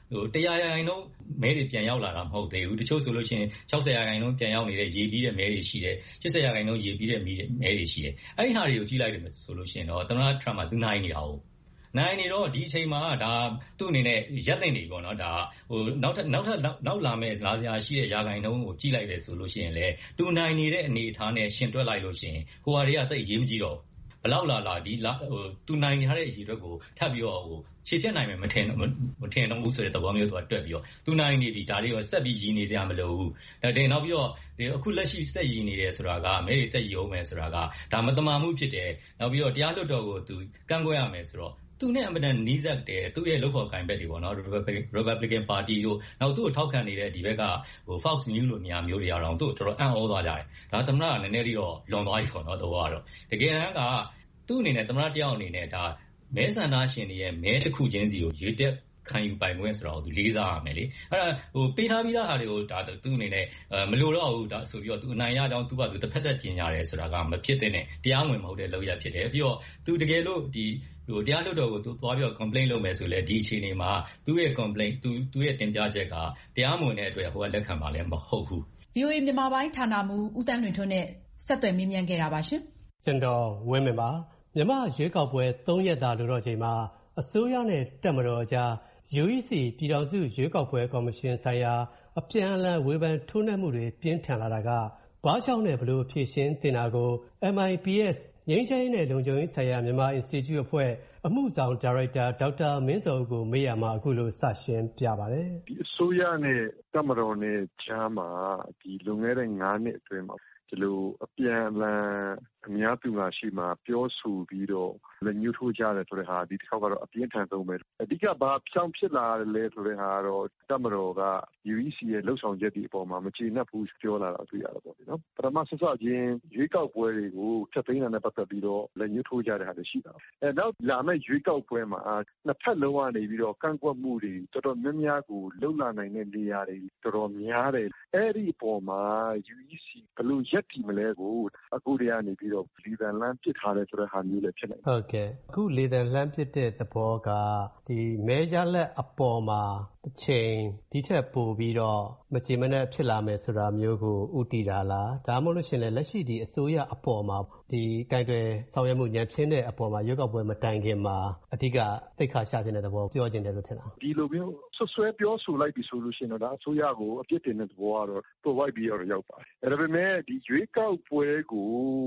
100%မဲတွေပြန်ရောက်လာတာမဟုတ်သေးဘူးတချို့ဆိုလို့ရှိရင်60%ပြန်ရောက်နေတဲ့ရေပြီးတဲ့မဲတွေရှိတယ်80%ရေပြီးတဲ့မဲတွေရှိတယ်အဲ့ဒီဟာတွေကိုကြည့်လိုက်တယ်ဆိုလို့ရှိရင်တော့သမ္မတ Trump ကသူနိုင်နေတာဟုတ်နိုင်နေတော့ဒီအချိန်မှာဒါသူ့အနေနဲ့ရက်သိမ့်နေပြီပေါ့နော်ဒါနောက်လာမဲ့လာစရာရှိတဲ့ရာဂိုင်နှုန်းကိုကြည့်လိုက်တယ်ဆိုလို့ရှိရင်လေသူနိုင်နေတဲ့အနေအထားနဲ့ရှင်တွက်လိုက်လို့ရှိရင်ဟိုဟာတွေကသိရေးမကြည့်တော့ဘလောက်လာဒီသူနိုင်ထားတဲ့အရေးအတွက်ကိုထပ်ပြီးတော့ခြေဖြတ်နိုင်မယ်မထင်တော့ဘူးဆိုတဲ့သဘောမျိုးသူကတွက်ပြီးတော့သူနိုင်နေပြီဒါလေးကိုဆက်ပြီးရည်နေစရာမလိုဘူးနောက်ပြီးတော့အခုလက်ရှိဆက်ရည်နေတယ်ဆိုတာကမဲတွေဆက်ရည်အောင်မယ်ဆိုတာကဒါမတမာမှုဖြစ်တယ်နောက်ပြီးတော့တရားလွှတ်တော်ကိုသူကန့်ကွက်ရမယ်ဆိုတော့သူနဲ့အမတန်နီးစပ်တယ်သူ့ရဲ့လုပ်ဖော်ကိုင်ဘက်တွေပေါ့နော် Republican Party တို့နောက်သူ့ကိုထောက်ခံနေတဲ့ဒီဘက်ကFox News လိုနေရာမျိုးတွေအရောင်သူ့ကိုတော်တော်အံ့ဩသွားကြတယ်ဒါသမ္မတကနည်းနည်းလေးတော့လွန်သွားပြီပေါ့နော်တော့ကတော့တကယ်တမ်းကသူ့အနေနဲ့သမ္မတတယောက်အနေနဲ့ဒါမဲဆန္ဒရှင်တွေရဲ့မဲတစ်ခုချင်းစီကိုရွေးတက်ခံယူပိုင်ခွင့်ဆိုတော့သူလေးစားရမယ်လေအဲ့ဒါပေးထားပြီးသားဟာတွေကိုဒါသူ့အနေနဲ့မလိုတော့ဘူးဒါဆိုပြီးတော့သူအနိုင်ရကြောင်းသူကသူတစ်ဖက်သက်ကျင်ညာတယ်ဆိုတာကမဖြစ်တဲ့နဲ့တရားဝင်မဟုတ်တဲ့လုပ်ရဖြစ်တယ်ပြီးတော့သူတကယ်လို့ဒီတရားလွှတ်တော်ကိုသူသွားပြီးတော့ complaint လုပ်မယ်ဆိုလဲဒီအခြေအနေမှာသူ့ရဲ့ complaint သူ့ရဲ့တင်ပြချက်ကတရားမဝင်တဲ့အတွက်ဟိုကလက်ခံပါလဲမဟုတ်ဘူး VOA မြန်မာပိုင်းဌာနမှူးဦးသန်းလွင်ထွန်းနဲ့ဆက်သွယ်မေးမြန်းခဲ့တာပါရှင်ကျွန်တော်ဝင်းမင်းပါမြန်မာရွေးကောက်ပွဲ3ရက်သာလိုတော့ချိန်မှာအစိုးရနဲ့တပ်မတော်ကြား UEC ပြည်ထောင်စုရွေးကောက်ပွဲကော်မရှင်ဆိုင်ရာအပြန်အလှန်ဝေဖန်ထိုးနှက်မှုတွေပြင်းထန်လာတာကဘာကြောင့်နဲ့ဘလို့ဖြေရှင်းတင်တာကို MIPS ငြိမ်းချမ်းရေးနဲ့လုံခြုံရေးဆိုင်ရာမြန်မာ Institute အဖွဲ့အမှုဆောင်ဒါရိုက်တာဒေါက်တာမင်းစောကိုမေးရမှာအခုလိုစရှင်းပြပါတယ်ဒီအစိုးရနဲ့တပ်မတော်နဲ့ကြားမှာဒီလွန်ခဲ့တဲ့9နှစ်အတွင်းမှာဒီလိုအပြန်အလှန်အများသူငါရှိမှပြောဆိုပြီးတော့လက်ညှိုးထိုးကြတယ်ဆိုတဲ့ဟာဒီတစ်ခေါက်ကတော့အပြင်းထန်ဆုံးပဲအဓိကဘာဖြောင်းဖြစ်လာလဲဆိုတဲ့ဟာကတော့တပ်မတော်က UEC ရဲ့လှုပ်ဆောင်ချက်ဒီအပေါ်မှာမကျေနပ်ဘူးပြောလာတာတွေ့ရတာပေါ့နော်ပထမဆက်ချင်းရွေးကောက်ပွဲတွေကိုဖျက်သိမ်းတာနဲ့ပတ်သက်ပြီးတော့လက်ညှိုးထိုးကြတဲ့ဟာတွေရှိတာနောက်လာမယ့်ရွေးကောက်ပွဲမှာနှစ်ဖက်လုံးကနေပြီးတော့ကန့်ကွက်မှုတွေတော်တော်များများကိုလှုပ်လာနိုင်တဲ့နေရာတွေတော်တော်များတယ်အဲ့ဒီအပေါ်မှာ UEC ဘယ်လိုရက်တည်မလဲကိုအခုတည်းကနေပြီးတော့လီသန်လန်းပစ်ထားတယ်ဆိုတဲ့ဟာမျိုးလည်းဖြစ်နေတယ်ဟုတ်ကဲ့အခုလီသန်လန်းပစ်တဲ့သဘောကဒီမဲရလက်အပေါ်မှာတစ်ချိန်ဒီထက်ပိုပြီးတော့မကြေမနက်ဖြစ်လာမယ်ဆိုတာမျိုးကိုဥတည်တာလားဒါမှမဟုတ်လို့ရှင်လည်းလက်ရှိဒီအစိုးရအပေါ်မှာဒီကိုင်တွယ်ဆောင်ရွက်မှုညံဖြင်းတဲ့အပေါ်မှာရွေးကောက်ပွဲမတိုင်ခင်မှာအဓိကသိက္ခာချခြင်းတဲ့သဘောပြောခြင်းတယ်လို့ထင်တာဒီလိုမျိုးဆွဆွဲပြောဆိုလိုက်ပြီးဆိုလို့ရှိရင်တော့ဒါအစိုးရကိုအပြစ်တင်တဲ့သဘောကတော့ provide ပြီးတော့ရောက်ပါတယ်ဒါပေမဲ့ဒီရွေးကောက်ပွဲကိုဖ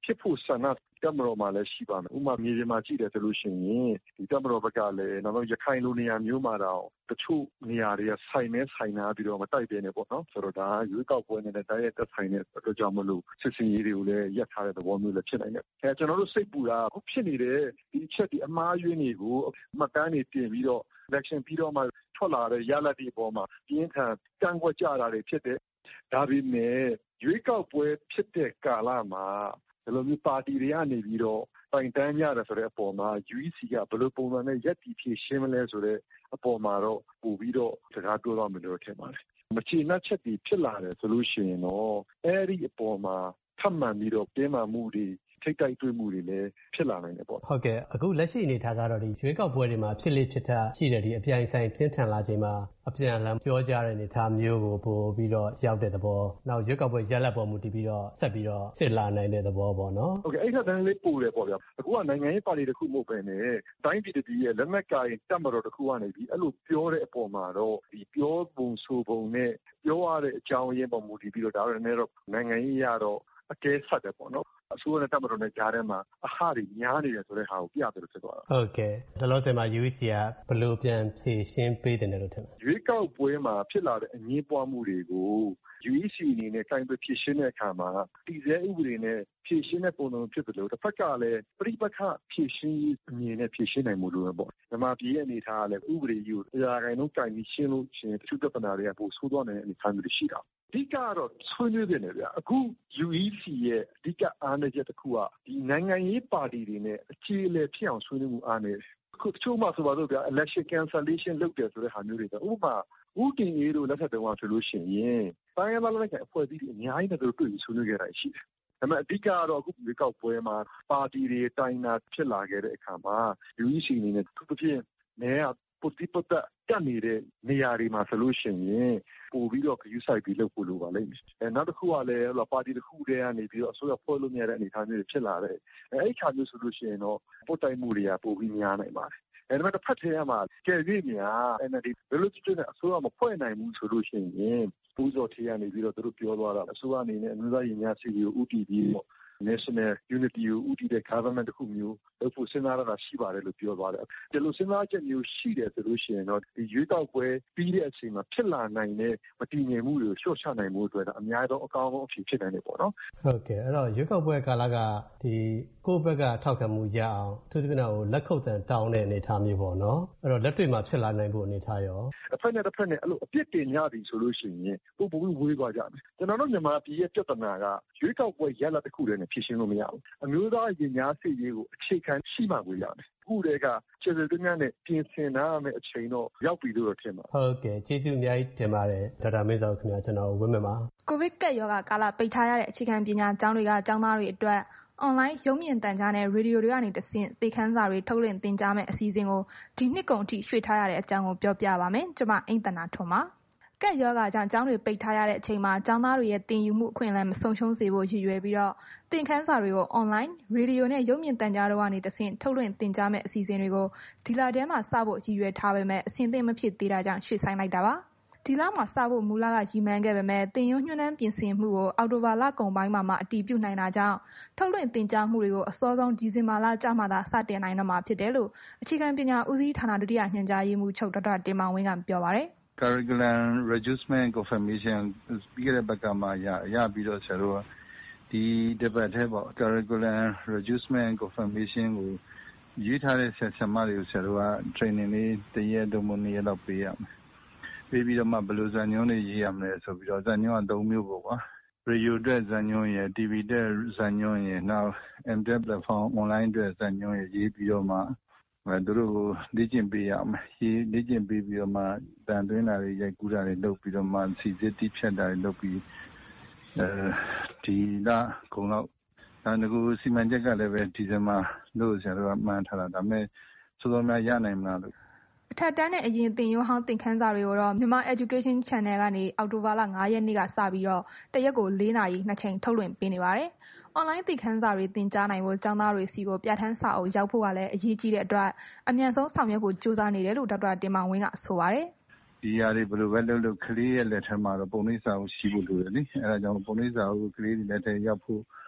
ဖြစ်ဖို့ဆန္ဒတပ်မတော်မှာလည်းရှိပါမယ်ဥပမာမြေပြင်မှာကြည့်တယ်ဆိုလို့ရှိရင်ဒီတပ်မတော်ဘက်ကလည်းနောက်ရခိုင်လိုနေရာမျိုးမှာတော့တချို့နေရာတွေကဆိုင်နာပြီးတော့မတိုက်ပြနေပေါ့နော်ဆိုတော့ဒါရွေးကောက်ပွဲနဲ့တိုက်ရိုက်သက်ဆိုင်တဲ့အတွက်ကြောင့်မလို့စစ်စင်ရေးတွေကိုလည်းရပ်ထားတဲ့သဘောမျိုးလည်းဖြစ်နိုင်တယ်ကျွန်တော်တို့စိတ်ပူတာအခုဖြစ်နေတဲ့ဒီအချက်ဒီအမှားယွင်းတွေကိုမှတ်တမ်းတွေတင်ပြီးတော့ election ပြီးတော့မှထွက်လာတဲ့ရလဒ်တွေအပေါ်မှာပြင်းထန်ကန့်ကွက်ကြတာတွေဖြစ်တယ်ဒါပေမဲ့ရွေးကောက်ပွဲဖြစ်တဲ့ကာလမှာဒီလိုမျိုးပါတီတွေကနေပြီးတော့တိုင်တန်းကြတယ်ဆိုတဲ့အပေါ်မှာ UEC ကဘယ်လိုပုံစံနဲ့ရပ်တည်ဖြေရှင်းမလဲဆိုတဲ့အပေါ်မှာတော့ပို့ပြီးတော့စကားပြောတော့မယ်လို့ထင်ပါတယ်မချေနှက်ချက်တွေဖြစ်လာတယ်ဆိုလို့ရှိရင်တော့အဲဒီအပေါ်မှာထပ်မံပြီးတော့တင်းမာမှုတွေထိတ်တိုက်တွေ့မှုတွေလည်းဖြစ်လာနိုင်တယ်ပေါ့ဟုတ်ကဲ့အခုလက်ရှိအနေထားကတော့ဒီရွေးကောက်ပွဲတွေမှာဖြစ်လေဖြစ်ထရှိတဲ့ဒီအပြိုင်ဆိုင်ပြင်းထန်လာချိန်မှာအပြန်အလှန်ပြောကြတဲ့အနေအထားမျိုးကိုပို့ပြီးတော့ရောက်တဲ့သဘောနောက်ရွေးကောက်ပွဲရလဒ်ပေါ်မူတည်ပြီးတော့ဆက်ပြီးတော့ဖြစ်လာနိုင်တဲ့သဘောပေါ့နော်ဟုတ်ကဲ့အဲ့ဒါတန်းလေးပို့တယ်ပေါ့ဗျာအခုကနိုင်ငံရေးပါတီတစ်ခုမဟုတ်ပဲနဲ့တိုင်းပြည်တစ်ပြည်ရဲ့လက်နက်ကိုင်တပ်မတော်တစ်ခုကနေပြီးအဲ့လိုပြောတဲ့အပေါ်မှာတော့ဒီပြောပုံဆိုပုံနဲ့ပြောရတဲ့အကြောင်းရင်းပေါ်မူတည်ပြီးတော့ဒါတော့လည်းတော့နိုင်ငံရေးရတော့အကဲဆက်တယ်ပေါ့နော်အစိုးရနဲ့တပ်မတော်နဲ့ကြားထဲမှာအဟတွေများနေတယ်ဆိုတဲ့ဟာကိုပြတယ်လို့ဖြစ်သွားတာဟုတ်ကဲ့ဒါလို့ဆိုမှ UEC ကဘယ်လိုပြန်ဖြေရှင်းပေးတယ်လို့ထင်လဲရွေးကောက်ပွဲမှာဖြစ်လာတဲ့အငြင်းပွားမှုတွေကို UEC အနေနဲ့ကိုင်တွယ်ဖြေရှင်းတဲ့အခါမှာတည်ဆဲဥပဒေနဲ့ဖြေရှင်းတဲ့ပုံစံဖြစ်တယ်လို့တစ်ဖက်ကလည်းပြိပခဖြေရှင်းရေးအမြင်နဲ့ဖြေရှင်းနိုင်မှုလို့ပဲပေါ့မြန်မာပြည်ရဲ့အနေထားကလည်းဥပဒေကြီးကိုတရားခိုင်လုံးကိုင်ပြီးရှင်းလို့ရှိရင်တချို့ပြဿနာတွေကပိုဆိုးသွားနိုင်တဲ့အနေအထားမျိုးတွေရှိတာအဓိကတော့ဆွေးနွေးနေတယ်ဗျအခု UEC ရဲ့အဓိကအားနည်းချက်တစ်ခုကဒီနိုင်ငံရေးပါတီတွေနဲ့အခြေအနေဖြစ်အောင်ဆွေးနွေးမှုအားနည်းတယ်အခုတချို့မှဆိုပါတော့ဗျာ election cancellation လုပ်တယ်ဆိုတဲ့ဟာမျိုးတွေပဲဥပမာဦးတင်အေးတို့လက်ထက်တုန်းကဆိုလို့ရှိရင်တိုင်းရင်းသားလက်နက်ကိုင်အဖွဲ့အစည်းတွေအများကြီးနဲ့တို့တွေ့ပြီးဆွေးနွေးခဲ့တာရှိတယ်ဒါပေမဲ့အဓိကတော့အခုရွေးကောက်ပွဲမှာပါတီတွေတိုင်တာဖြစ်လာခဲ့တဲ့အခါမှာ UEC အနေနဲ့သူတို့ဖြစ်နေရပုတိပတတက်နေတဲ့နေရာတွေမှာဆိုလို့ရှိရင်ပို့ပြီးတော့ယူဆိုင်ပြီးလုပ်ဖို့လိုပါလိမ့်မယ်နောက်တစ်ခုကလည်းပါတီတစ်ခုတည်းကနေပြီးတော့အစိုးရဖွဲ့လို့မရတဲ့အနေအထားမျိုးဖြစ်လာတဲ့အဲ့ခါမျိုးဆိုလို့ရှိရင်တော့ပုတ်တိုက်မှုတွေကပို့ပြီးများနိုင်ပါတယ်ဒါပေမဲ့တစ်ဖက်ထဲမှာကဲ၍များ NLD ဘယ်လိုဖြစ်နေအစိုးရမဖွဲ့နိုင်ဘူးဆိုလို့ရှိရင်ပူဇော်ထေးကနေပြီးတော့သူတို့ပြောသွားတာအစိုးရအနေနဲ့အမျိုးသားရင်ကြားစီကိုဥတီပြီးတော့ National Unity ကိုဥတီတဲ့ government တစ်ခုမျိုးလုပ်ဖို့စဉ်းစားရတာရှိပါတယ်လို့ပြောသွားတယ်ဒီလိုစဉ်းစားချက်မျိုးရှိတယ်ဆိုလို့ရှိရင်တော့ဒီရွေးကောက်ပွဲပြီးတဲ့အချိန်မှာဖြစ်လာနိုင်တဲ့မတည်ငြိမ်မှုတွေကိုလျှော့ချနိုင်မှုအတွက်အများဆုံးအကောင်းဆုံးအဖြစ်ဖြစ်နိုင်တယ်ပေါ့နော်ဟုတ်ကဲ့အဲ့တော့ရွေးကောက်ပွဲကာလကဒီကိုယ့်ဘက်ကထောက်ခံမှုရအောင်သူတို့ကတော့လက်ခုပ်တန်တောင်းတဲ့အနေအထားမျိုးပေါ့နော်အဲ့တော့လက်တွေ့မှာဖြစ်လာနိုင်ဖို့အနေအထားရောတစ်ဖက်နဲ့အဲ့လိုအပြစ်တင်ရပြီဆိုလို့ရှိရင်ပို့ဝေးသွားကြတယ်ကျွန်တော်တို့မြန်မာပြည်ရဲ့ပြဿနာကရွေးကောက်ပွဲရလဒ်တစ်ခုတည်းနဲ့ဖြေရှင်းလို့မရဘူးအမျိုးသားရင်ကြားစေ့ရေးကိုအခြေခံရှိမှကိုရမယ်အခုတည်းကခြေစည်းများနဲ့ပြင်ဆင်ထားမယ့်အချိန်တော့ရောက်ပြီလို့တော့ထင်ပါဟုတ်ကဲ့ကျေးဇူးအများကြီးတင်ပါတယ်ဒေါက်တာမင်းစောခင်ဗျာကျွန်တော်ဝင်းမြပါကိုဗစ်ကပ်ရောဂါကာလပိတ်ထားရတဲ့အခြေခံပညာကျောင်းတွေကကျောင်းသားတွေအတွက်အွန်လိုင်းရုပ်မြင်သံကြားနဲ့ရေဒီယိုတွေကနေတဆင့်သင်ခန်းစာတွေထုတ်လွှင့်သင်ကြားမယ့်အစီအစဉ်ကိုဒီနှစ်ကုန်ထိရွှေ့ထားရတဲ့အကြောင်းကိုပြောပြပါမယ်ကျွန်မအိမ့်သန္တာထွန်းပါကပ်ရောဂါကြောင့်ကျောင်းတွေပိတ်ထားရတဲ့အချိန်မှာကျောင်းသားတွေရဲ့သင်ယူမှုအခွင့်အလမ်းမဆုံးရှုံးစေဖို့ရည်ရွယ်ပြီးတော့သင်ခန်းစာတွေကိုအွန်လိုင်းရေဒီယိုနဲ့ရုပ်မြင်သံကြားတို့ကနေတဆင့်ထုတ်လွှင့်သင်ကြားမယ့်အစီအစဉ်တွေကိုဒီလထဲမှာစဖို့ရည်ရွယ်ထားပေမဲ့အဆင်သင့်မဖြစ်သေးတာကြောင့်ရွှေ့ဆိုင်းလိုက်တာပါဒီလမှာစဖို့မူလကရည်မှန်းခဲ့ပေမဲ့သင်ရိုးညွှန်းတမ်းပြင်ဆင်မှုကိုအောက်တိုဘာလကုန်ပိုင်းမှာအတည်ပြုနိုင်တာကြောင့်ထုတ်လွှင့်သင်ကြားမှုတွေကိုအစောဆုံးဒီဇင်ဘာလကျမှသာစတင်နိုင်တော့မှာဖြစ်တယ်လို့အခြေခံပညာဦးစီးဌာနဒုတိယညွှန်ကြားရေးမှူးချုပ်ဒေါက်တာတင်မောင်ဝင်းကပြောပါတယ် Curriculum Readjustment Confirmation ပြီးခဲ့တဲ့ဘက်ကမှရပြီးတော့ဆရာတို့ဒီတစ်ပတ်ထဲပေါ့ Curriculum Readjustment Confirmation ကိုရေးထားတဲ့ဆရာမတွေကိုဆရာတို့က training လေးတစ်ရက်သို့မဟုတ်2ရက်လောက်ပေးရမယ်ပေးပြီးတော့မှဘယ်လိုဇာတ်ညွှန်းတွေရေးရမလဲဆိုပြီးတော့ဇာတ်ညွှန်းက3မျိုးပေါ့ကွာ Radio အတွက်ဇာတ်ညွှန်းရယ် TV အတွက်ဇာတ်ညွှန်းရယ်နောက် MTech platform online အတွက်ဇာတ်ညွှန်းရယ်ရေးပြီးတော့မှသူတို့ကိုလေ့ကျင့်ပေးရမယ်လေ့ကျင့်ပေးပြီးတော့မှတန်သွင်းတာတွေရိုက်ကူးတာတွေလုပ်ပြီးတော့မှစီစစ်တိဖြတ်တာတွေလုပ်ပြီးဒီလကုန်တော့ငါကစီမံချက်ကလည်းပဲဒီဇင်ဘာလို့ဆရာတို့ကမှန်းထားတာဒါပေမဲ့စောစောများရနိုင်မလားလို့အထက်တန်းနဲ့အရင်သင်ရိုးဟောင်းသင်ခန်းစာတွေကိုတော့မြန်မာ Education Channel ကနေအောက်တိုဘာလ9ရက်နေ့ကစပြီးတော့တစ်ရက်ကို4နာရီ2ချိန်ထုတ်လွှင့်ပေးနေပါတယ်။ အွန်လိုင်းသင်ခန်းစာတွေသင်ကြားနိုင်ဖို့ကျောင်းသားတွေစီကိုပြဋ္ဌာန်းစာအုပ်ရောက်ဖို့ကလည်းအရေးကြီးတဲ့အတွက်အမြန်ဆုံးဆောင်ရွက်ဖို့ကြိုးစားနေတယ်လို့ဒေါက်တာတင်မောင်ဝင်းကဆိုပါတယ်။ဒီဟာတွေဘယ်လိုပဲလုပ်ကလေးရဲ့လက်ထက်မှာတော့ပုံနှိပ်စာအုပ်ရှိဖို့လိုတယ်လေ။အဲဒါကြောင့်ပုံနှိပ်စာအုပ်ကလေးတွေလက်ထက်ရောက်ဖို့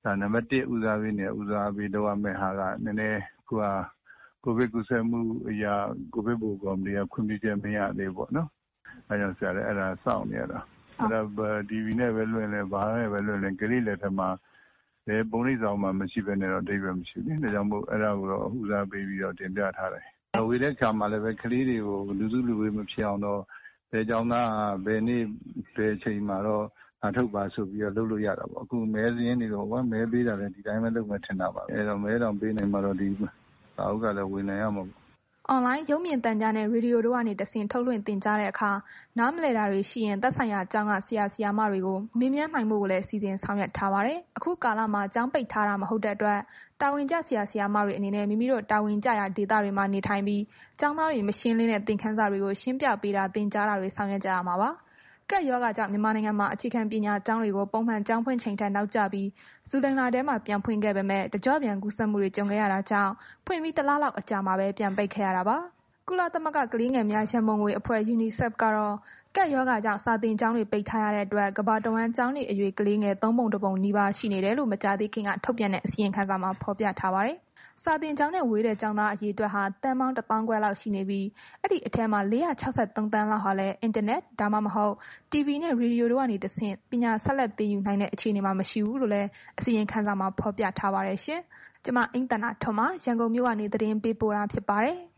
ဒါနံပါတ်1ဦးစားပေးလုပ်ရမယ့်ဟာကနည်းနည်းကိုဗစ်ကူးစက်မှုအရာကိုဗစ်ဘုံကော်မတီကခွင့်ပြုချက်မရသေးပေါ့နော်အဲကြောင့်ဆရာလည်းအဲ့ဒါစောင့်နေရတာအဲ့ဒါဒီဗီနဲ့ပဲလွှင့်လဲဘာနဲ့ပဲလွှင့်လဲကလေးလက်ထက်မှာပုံရိပ်ဆောင်မှမရှိဘဲနဲ့တော့အဓိပ္ပာယ်မရှိဘူးဒါကြောင့်မို့အဲ့ဒါကိုတော့ဦးစားပေးပြီးတော့တင်ပြထားတယ်ဝေတဲ့ခါမှာလည်းပဲကလေးတွေကိုလူစုလူဝေးမဖြစ်အောင်တော့ဘယ်ကြောင့်သားဘယ်နေ့ဘယ်ချိန်မှာတော့အထုတ်ပါဆိုပြီးတော့လုပ်လို့ရတာပေါ့အခုမဲစင်းနေတော့မဲပေးတာလည်းဒီတိုင်းပဲလုပ်မှထင်တာပါအဲ့တော့မဲတောင်ပေးနိုင်မှာတော့ဒီစာအုပ်ကလည်းဝင်နိုင်ရမှာပေါ့အွန်လိုင်းရုပ်မြင်သံကြားနဲ့ရေဒီယိုတို့ကနေတဆင့်ထုတ်လွှင့်သင်ကြားတဲ့အခါနားမလည်တာတွေရှိရင်သက်ဆိုင်ရာကျောင်းကဆရာဆရာမတွေကိုမေးမြန်းနိုင်ဖို့ကိုလည်းစီစဉ်ဆောင်ရွက်ထားပါတယ်။အခုကာလမှာကျောင်းပိတ်ထားတာမဟုတ်တဲ့အတွက်တာဝန်ကျဆရာဆရာမတွေအနေနဲ့မိမိတို့တာဝန်ကျရာဒေသတွေမှာနေထိုင်ပြီးကျောင်းသားတွေမရှင်းလင်းတဲ့သင်ခန်းစာတွေကိုရှင်းပြပေးတာသင်ကြားတာတွေဆောင်ရွက်ကြရမှာပါ။ကပ်ရောဂါကြောင့်မြန်မာနိုင်ငံမှာအခြေခံပညာကျောင်းတွေကိုပုံမှန်ကျောင်းဖွင့်ချိန်ထက်နောက်ကျပြီးဇူလိုင်လထဲမှာပြန်ဖွင့်ခဲ့ပေမဲ့တကျော့ပြန်ကူးစက်မှုတွေကြုံခဲ့ရတာကြောင့်ဖွင့်ပြီးတစ်လလောက်အကြာမှာပဲပြန်ပိတ်ခဲ့ရတာပါ။ကုလသမဂ္ဂကလေးငယ်များရန်ပုံငွေအဖွဲ့ UNICEF ကတော့ကပ်ရောဂါကြောင့်စာသင်ကျောင်းတွေပိတ်ထားရတဲ့အတွက်ကမ္ဘာတဝန်းကျောင်းတွေအရွယ်ကလေးငယ်3 ပုံ 1 ပုံနီးပါးရှိနေတယ်လို့မကြာသေးခင်ကထုတ်ပြန်တဲ့အစီရင်ခံစာမှာဖော်ပြထားပါတယ်။စာသင်ကျောင်းနဲ့ဝေးတဲ့ကျောင်းသားအရေအတွက်ဟာတန်ပေါင်း1,000 လောက်ရှိနေပြီးအဲ့ဒီအထက်မှာ463 သန်းလောက်ဟာလည်းအင်တာနက်ဒါမှမဟုတ် TV နဲ့ရေဒီယိုတို့ကနေတဆင့်ပညာဆက်လက်သင်ယူနိုင်တဲ့အခြေအနေမှာမရှိဘူးလို့လည်းအစီရင်ခံစာမှာဖော်ပြထားပါတယ်ရှင်။ကျွန်မအင်တနာထွန်းမှာရန်ကုန်မြို့ကနေသတင်းပေးပို့တာဖြစ်ပါတယ်။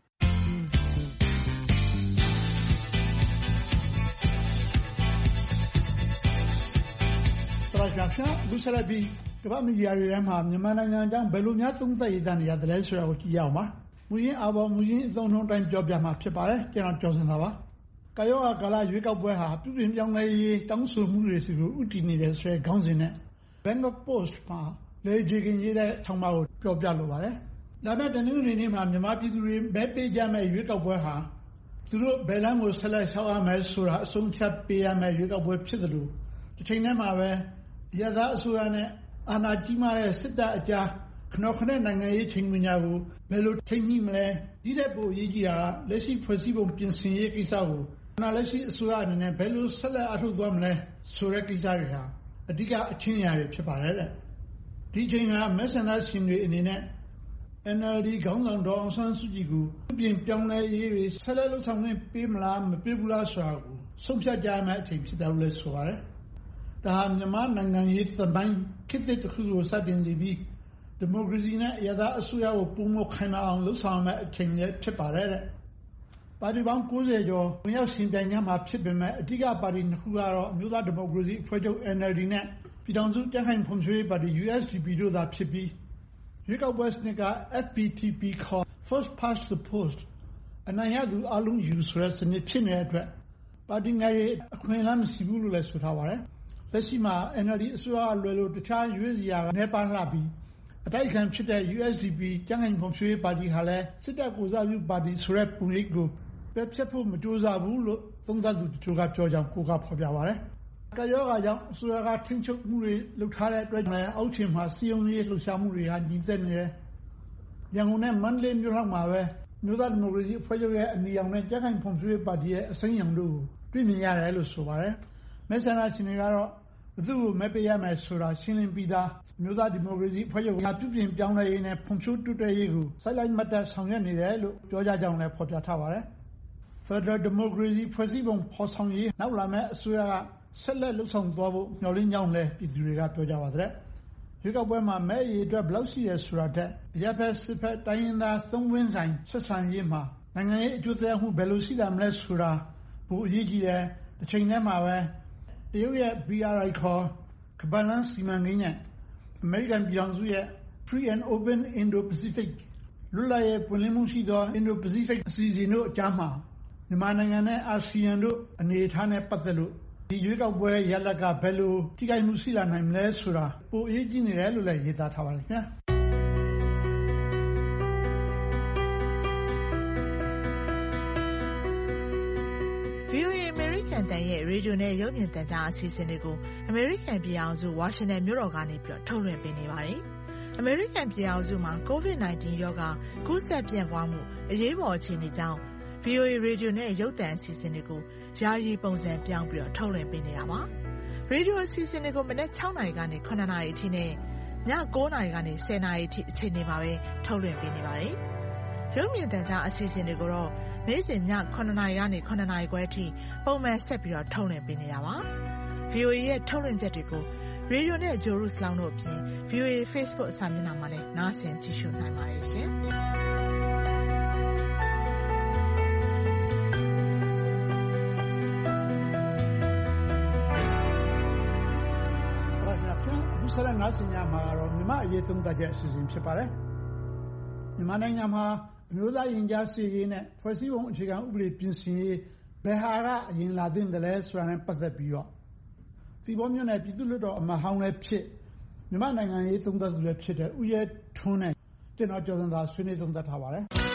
အခုဆက်လက်ပြီးကမ္ဘာမီဒီယာတွေထဲမှာမြန်မာနိုင်ငံအကြောင်းဘယ်လိုများသုံးသပ်ရေးသားနေရသလဲဆိုတာကိုကြည့်ရအောင်ပါ။မူရင်းအသုံးနှုန်းတိုင်းပြောပြမှာဖြစ်ပါတယ်။ကျွန်တော်ကျော်စင်သာပါ။ကာယောဂါကာလရွေးကောက်ပွဲဟာပြုပြင်ပြောင်းလဲရေးတောင်းဆိုမှုတွေစီကိုဥတည်နေတဲ့ဆိုတဲ့ခေါင်းစဉ်နဲ့ Bangkok Post မှာလေဂျီကင်ရေးတဲ့ထောင်ပါကိုပြောပြလိုပါတယ်။ဒါပေမဲ့တနင်္ဂနွေနေ့မှာမြန်မာပြည်သူတွေမဲပေးကြမဲ့ရွေးကောက်ပွဲဟာသူတို့ဘယ်လမ်းကိုဆက်လက်ရှောက်ရမယ်ဆိုတာအဆုံးဖြတ်ပေးရမယ်ရွေးကောက်ပွဲဖြစ်တယ်လို့ဒီချိန်ထဲမှာပဲရသအစိုးရနဲ့အာဏာကြီးမားတဲ့စစ်တပ်အကြားခဏခဏနိုင်ငံရေးချိန်ခွင်ညာကိုဘယ်လိုထိန်းညှိမလဲဒီတဲ့ပိုအရေးကြီးတာလက်ရှိဖွဲ့စည်းပုံပြင်ဆင်ရေးကိစ္စကိုလက်ရှိအစိုးရအနေနဲ့ဘယ်လိုဆက်လက်အထောက်သွားမလဲဆိုတဲ့ကိစ္စတွေဟာအဓိကအချင်းရာတွေဖြစ်ပါတယ်တဲ့ဒီချိန်ကမဲဆန္ဒရှင်တွေအနေနဲ့ NLD ခေါင်းဆောင်ဒေါ်အောင်ဆန်းစုကြည်ကိုပြင်ပြောင်းလဲရေးတွေဆက်လက်လုပ်ဆောင်ခွင့်ပေးမလားမပေးဘူးလားဆိုတာကိုဆုံးဖြတ်ကြရမယ့်အချိန်ဖြစ်တယ်လို့လည်းဆိုပါတယ်ဒါဟာမြန်မာနိုင်ငံရေးသမိုင်းခေတ်တစ်ခုကိုစတင်စီပြီးဒီမိုကရေစီနဲ့အရသာအစိုးရကိုပုံမခိုင်မာအောင်လှုပ်ဆောင်မဲ့အချိန်လည်းဖြစ်ပါတယ်တဲ့ပါတီပေါင်း90ကျော်ဝင်ရောက်ရှင်ပြိုင်ကြမှာဖြစ်ပေမဲ့အဓိကပါတီနှစ်ခုကတော့အမျိုးသားဒီမိုကရေစီအဖွဲ့ချုပ် NLD နဲ့ပြည်ထောင်စုကြံ့ခိုင်ဖွံ့ဖြိုးရေးပါတီ USDP တို့သာဖြစ်ပြီးရွေးကောက်ပွဲစနစ်က FPTP ခေါ် First Past the Post အနိုင်ရသူအလုံးယူဆိုတဲ့စနစ်ဖြစ်နေတဲ့အတွက်ပါတီငယ်တွေအခွင့်အလမ်းမရှိဘူးလို့လည်းဆိုထားပါတယ်လက်ရှိမှာ NLD အစိုးရလွယ်လို့တခြားရွေးစရာကနေပါလှပြီးအတိုက်အခံဖြစ်တဲ့ USDP ကြံ့ခိုင်ဖွံ့ဖြိုးရေးပါတီဟာလည်းစစ်တပ်ကိုစားပြုပါတီဆိုတဲ့ပုံရိပ်ကိုပြတ်ဖြတ်ဖို့မကြိုးစားဘူးလို့သုံးသပ်သူတို့ကပြောကြောင်းကိုကဖော်ပြပါတယ်။ကာယောဂါကြောင့်အစိုးရကထိန်းချုပ်မှုတွေလုပ်ထားတဲ့အတွက်လည်းအောက်ခြေမှာစီယုံရေးလှုပ်ရှားမှုတွေဟာညီသက်နေတယ်။ရန်ကုန်နဲ့မန္တလေးမြို့လောက်မှာပဲမြို့သားဒီမိုကရေစီအဖွဲ့ချုပ်ရဲ့အနီရောင်နဲ့ကြံ့ခိုင်ဖွံ့ဖြိုးရေးပါတီရဲ့အစိမ်းရောင်တို့ကိုတွေ့မြင်ရတယ်လို့ဆိုပါတယ်။မဲဆန္ဒရှင်တွေကတော့ဘယ်သူ့ကိုမဲပေးရမယ်ဆိုတာရှင်းလင်းပြီးသားမြို့သားဒီမိုကရေစီအဖွဲ့ချုပ်ကပြုပြင်ပြောင်းလဲရေးနဲ့ဖွံ့ဖြိုးတိုးတက်ရေးကိုစိုက်လိုက်မှတ်တမ်းဆောင်ရွက်နေတယ်လို့ပြောကြကြောင်းလည်းဖော်ပြထားပါတယ်။ Federal Democracy ဖွဲ့စည်းပုံဖော်ဆောင်ရေးနောက်လာမဲ့အစိုးရကဆက်လက်လှုပ်ဆောင်သွားဖို့မျှော်လင့်ကြောင်းလည်းပြည်သူတွေကပြောကြပါတဲ့။ရွေးကောက်ပွဲမှာမဲအရေအတွက်ဘယ်လောက်ရှိရဲဆိုတာတဲ့အရပ်ဖက်စစ်ဖက်တိုင်းရင်းသားသုံးဝင်းဆိုင်ဆက်ဆံရေးမှာနိုင်ငံရေးအကျိုးသက်ရောက်မှုဘယ်လိုရှိလာမလဲဆိုတာပိုအရေးကြီးတယ်။တစ်ချိန်တည်းမှာပဲတရုတ်ရဲ့ BRI ခေါ်ကမ္ဘာ့လမ်းစီမံကိန်းနဲ့အမေရိကန်ပြည်ထောင်စုရဲ့ Free and Open Indo-Pacific လွတ်လပ်ရေးပွင့်လင်းမှုရှိသော Indo-Pacific အစီအစဉ်တို့အကြားမှာမြန်မာနိုင်ငံနဲ့အာဆီယံတို့အနေအထားနဲ့ပတ်သက်လို့ဒီရွေးကောက်ပွဲရလဒ်ကဘယ်လိုထိခိုက်မှုရှိလာနိုင်မလဲဆိုတာပိုအရေးကြီးနေတယ်လို့လည်းရေးသားထားပါတယ်ခင်ဗျာ VOA အမေရိကန်တန်ရဲ့ရေဒီယိုနဲ့ရုပ်မြင်သံကြားအစီအစဉ်တွေကိုအမေရိကန်ပြည်အောင်စုဝါရှင်တန်မြို့တော်ကနေပြီးထုတ်လွှင့်ပေးနေပါတယ်။အမေရိကန်ပြည်အောင်စုမှာ COVID-19 ရောဂါကူးစက်ပြန့်ပွားမှုအရေးပေါ်အခြေအနေကြောင့် VOA ရေဒီယိုနဲ့ရုပ်သံအစီအစဉ်တွေကိုယာယီပုံစံပြောင်းပြီးထုတ်လွှင့်ပေးနေတာပါ။ရေဒီယိုအစီအစဉ်တွေကိုမနက်6နာရီကနေ9နာရီအထိနဲ့ 9 နာရီကနေ 10 နာရီထိအချိန်တွေမှာပဲထုတ်လွှင့်ပေးနေပါတယ်။ရုပ်မြင်သံကြားအစီအစဉ်တွေကိုတော့နေ့စဉ်ည 9 နာရီကနေ 9 နာရီခွဲအထိပုံမှန်ဆက်ပြီးတော့ထုတ်လွှင့်ပေးနေတာပါ။ VOA ရဲ့ထုတ်လွှင့်ချက်တွေကိုရေဒီယိုနဲ့ဂျိုရုစလောင်းတို့အပြင် VOA Facebook စာမျက်နှာမှာလည်းနားဆင်ကြည့်ရှုနိုင်ပါတယ်ရှင်။အခုဆက်လက်နားဆင်ကြမှာကတော့မြန်မာအရေးသုံးသပ်ချက်အစီအစဉ်ဖြစ်ပါတယ်။မြန်မာနိုင်ငံမှာအမျိုးသားရင်ကြားစေ့ရေးနဲ့ဖွဲ့စည်းပုံအခြေခံဥပဒေပြင်ဆင်ရေးဘယ်ဟာကအရင်လာသင့်တယ်လဲဆိုတာနဲ့ပတ်သက်ပြီးတော့သီပေါမြို့နယ်ပြည်သူ့လွှတ်တော်အမတ်ဟောင်းလည်းဖြစ်မြန်မာနိုင်ငံရေးသုံးသပ်သူလည်းဖြစ်တဲ့ဦးရဲထွန်းနဲ့ကျွန်တော်ကျော်စံသာဆွေးနွေးသုံးသပ်ထားပါတယ်။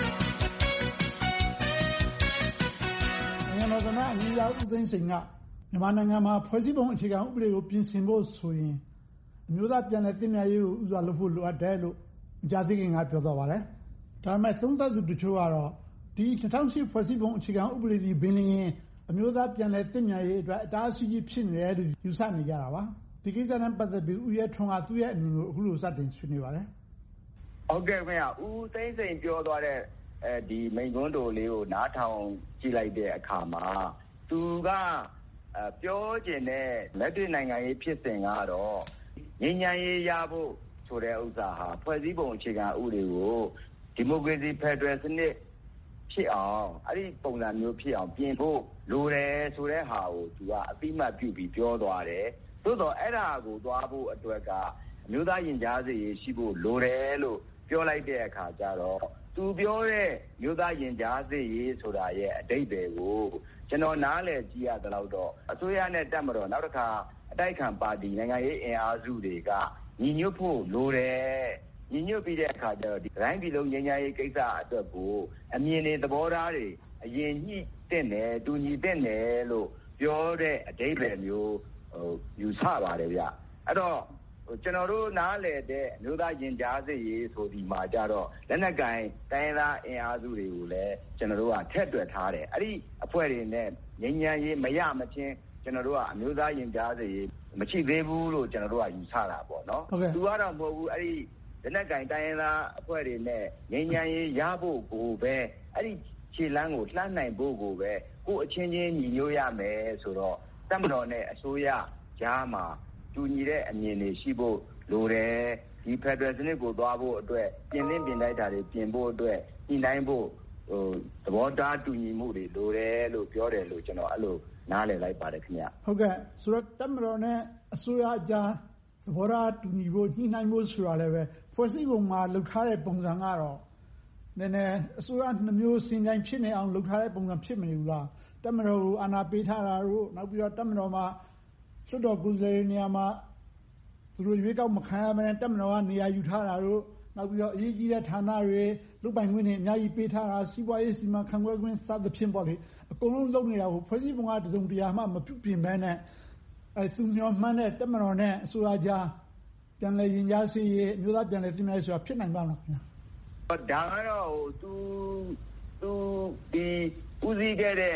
နိုင်ငံတော်သမ္မတအကြီးအကဲဦးသိန်းစိန်ကမြန်မာနိုင်ငံမှာဖွဲ့စည်းပုံအခြေခံဥပဒေကိုပြင်ဆင်ဖို့ဆိုရင်အမျိုးသားပြန်လည်သင့်မြတ်ရေးကိုဥစွာလုပ်ဖို့လိုအပ်တယ်လို့ကြာသီခင်ကပြောသွားပါတယ်။ဒါပေမဲ့သုံးသပ်သူတချို့ကတော့ဒီ2008ဖွဲ့စည်းပုံအခြေခံဥပဒေဒီဘင်းလင်းအမျိုးသားပြန်လည်သင့်မြတ်ရေးအတွက်အတားအဆီးကြီးဖြစ်နေတယ်လို့ယူဆနေကြတာပါ။ဒီကိစ္စနဲ့ပတ်သက်ပြီးဦးရဲထွန်းကသူ့ရဲ့အမြင်ကိုအခုလိုစတင်ဆွေးနွေးပါတယ်။ဟုတ်ကဲ့ခင်ဗျ။ဦးသိန်းစိန်ပြောသွားတဲ့ဒီမိန့်ခွန်းတော်လေးကိုနားထောင်ကြည့်လိုက်တဲ့အခါမှာသူကပြောချင်တဲ့လက်တွေ့နိုင်ငံရေးဖြစ်စဉ်ကတော့ငြိမ်းချမ်းရေးရဖို့ဆိုတဲ့ဥစ္စာဟာဖွဲ့စည်းပုံအခြေခံဥပဒေကိုဒီမိုကရေစီဖက်ဒရယ်စနစ်ဖြစ်အောင်အဲ့ဒီပုံစံမျိုးဖြစ်အောင်ပြင်ဖို့လိုတယ်ဆိုတဲ့ဟာကိုသူကအသိမှတ်ပြုပြီးပြောသွားတယ်။သို့တော့အဲ့ဒါကိုသွားဖို့အတွက်ကအမျိုးသားရင်ကြားစေ့ရေးရှိဖို့လိုတယ်လို့ပြောလိုက်တဲ့အခါကျတော့သူပြောတဲ့မျိုးသားရင်ကြားစေ့ရေးဆိုတာရဲ့အဓိပ္ပာယ်ကိုကျွန်တော်နားလည်ကြည့်ရတဲ့လောက်တော့အစိုးရနဲ့တပ်မတော်နောက်တစ်ခါအတိုက်ခံပါတီနိုင်ငံရေးအင်အားစုတွေကညီညွတ်ဖို့လိုတယ်ညီညွတ်ပြီးတဲ့အခါကျတော့ဒီတိုင်းပြည်လုံးငြိမ်းချမ်းရေးကိစ္စအတွက်ကိုအမြင်တွေသဘောထားတွေအရင်ညှိတဲ့နယ်တူညီတဲ့နယ်လို့ပြောတဲ့အဓိပ္ပာယ်မျိုးယူဆပါတယ်ဗျအဲ့တော့ကျွန်တော်တို့နားလည်တဲ့အမျိုးသားရင်ကြားစေ့ရေးဆိုဒီမှာကြတော့လက်နက်ကင်တိုင်းသားအင်အားစုတွေကိုလည်းကျွန်တော်တို့ကထည့်တွက်ထားတယ်အဲ့ဒီအဖွဲ့တွေနဲ့ငြိမ်းချမ်းရေးမရမချင်းကျွန်တော်တို့ကအမျိုးသားရင်ကြားစေ့ရေးမရှိသေးဘူးလို့ကျွန်တော်တို့ကယူဆတာပေါ့နော်သူကတော့မဟုတ်ဘူးအဲ့ဒီလက်နက်ကင်တိုင်းသားအဖွဲ့တွေနဲ့ငြိမ်းချမ်းရေးရဖို့ကိုပဲအဲ့ဒီခြေလမ်းကိုလှမ်းနိုင်ဖို့ကိုပဲကိုယ်အချင်းချင်းညီညွတ်ရမယ်ဆိုတော့တပ်မတော်နဲ့အစိုးရကြားမှာတူညီတဲ့အမြင်တွေရှိဖို့လိုတယ်ဒီဖက်ဒရယ်စနစ်ကိုသွားဖို့အတွက်ပြင်သင့်ပြင်လိုက်တာတွေပြင်ဖို့အတွက်ညှိနှိုင်းဖို့သဘောထားတူညီမှုတွေလိုတယ်လို့ပြောတယ်လို့ကျွန်တော်အဲ့လိုနားလည်လိုက်ပါတယ်ခင်ဗျဟုတ်ကဲ့ဆိုတော့တပ်မတော်နဲ့အစိုးရကြားသဘောထားတူညီဖို့ညှိနှိုင်းဖို့ဆိုတာလည်းပဲဖွဲ့စည်းပုံမှာလှုပ်ထားတဲ့ပုံစံကတော့နည်းနည်းအစိုးရနှမျိုးစင်ကြိုင်ဖြစ်နေအောင်လှုပ်ထားတဲ့ပုံစံဖြစ်မနေဘူးလားတပ်မတော်ကိုအာဏာပေးထားတာတို့နောက်ပြီးတော့တပ်မတော်မှာလွှတ်တော်ကိုယ်စားလှယ်နေရာမှာသူတို့ရွေးကောက်မခံရဘဲနဲ့တပ်မတော်ကနေရာယူထားတာတို့နောက်ပြီးတော့အရေးကြီးတဲ့ဌာနတွေလူပိုင်ခွင့်တွေအများကြီးပေးထားတာစီးပွားရေးစီမံခန့်ခွဲခွင့်စသဖြင့်ပေါ့လေအကုန်လုံးလုပ်နေတာကိုဖွဲ့စည်းပုံကတစုံတရာမှမပြုပြင်ဘဲနဲ့သူမျှော်မှန်းတဲ့တပ်မတော်နဲ့အစိုးရကြားပြန်လည်ရင်ကြားစေ့ရေးအမျိုးသားပြန်လည်သင့်မြတ်ရေးဆိုတာဖြစ်နိုင်ပါ့မလားခင်ဗျာဒါကတော့သူဒီဦးစီးခဲ့တဲ့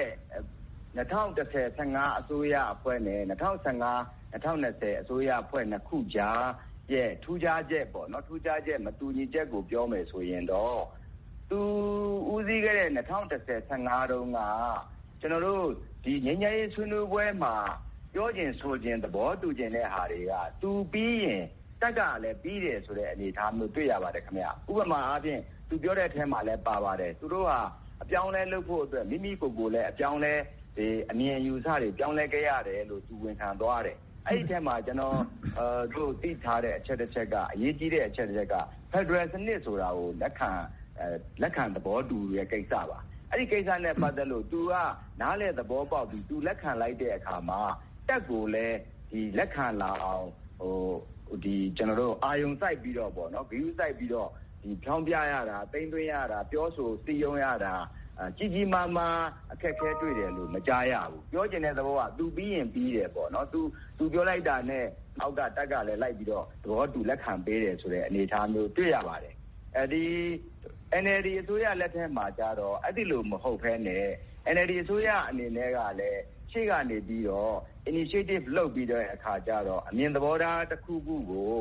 2010-15အစိုးရအဖွဲ့နဲ့2015-2020အစိုးရအဖွဲ့နှစ်ခုကြားရဲ့ထူးခြားချက်ပေါ့နော်ထူးခြားချက်မတူညီချက်ကိုပြောမယ်ဆိုရင်တော့သူဦးစီးခဲ့တဲ့2010-15တုန်းကကျွန်တော်တို့ဒီငြိမ်းချမ်းရေးဆွေးနွေးပွဲမှာပြောခြင်းဆိုခြင်းသဘောတူခြင်းတဲ့ဟာတွေကသူပြီးရင်တက်ကလည်းပြီးတယ်ဆိုတဲ့အနေအထားမျိုးတွေ့ရပါတယ်ခင်ဗျဥပမာအားဖြင့်သူပြောတဲ့အထက်မှာလည်းပါပါတယ်သူတို့ဟာအပြောင်းလဲလုပ်ဖို့အတွက်မိမိကိုယ်ကိုလည်းအပြောင်းလဲဒီအမြင်ယူဆတွေပြောင်းလဲခဲ့ရတယ်လို့သူဝန်ခံသွားတယ်အဲ့ဒီထက်မှာကျွန်တော်တို့သိထားတဲ့အချက်တစ်ချက်ကအရေးကြီးတဲ့အချက်တစ်ချက်ကဖက်ဒရယ်စနစ်ဆိုတာကိုလက်ခံသဘောတူရဲ့ကိစ္စပါအဲ့ဒီကိစ္စနဲ့ပတ်သက်လို့သူကနားလေသဘောပေါက်ပြီးသူလက်ခံလိုက်တဲ့အခါမှာတက်ကိုလည်းဒီလက်ခံလာအောင်ဒီကျွန်တော်တို့အာယုံစိုက်ပြီးတော့ပေါ့နော်ဂရုစိုက်ပြီးတော့ဒီဖြောင်းပြရတာတိမ့်သွင်းရတာပြောဆိုစီယုံရတာကြီးကြီးမားမားအခက်ခဲတွေ့တယ်လို့မကြားရဘူးပြောချင်တဲ့သဘောကသူပြီးရင်ပြီးတယ်ပေါ့နော်သူပြောလိုက်တာနဲ့အောက်ကတက်ကလည်းလိုက်ပြီးတော့သဘောတူလက်ခံပေးတယ်ဆိုတဲ့အနေအထားမျိုးတွေ့ရပါတယ်ဒီ NLD အစိုးရလက်ထက်မှာကြတော့အဲ့ဒီလိုမဟုတ်ဘဲနဲ့ NLD အစိုးရအနေနဲ့ကလည်းရှေ့ကနေပြီးတော့ initiative လုပ်ပြီးတဲ့အခါကျတော့အမြင်သဘောထားတစ်ခုခုကို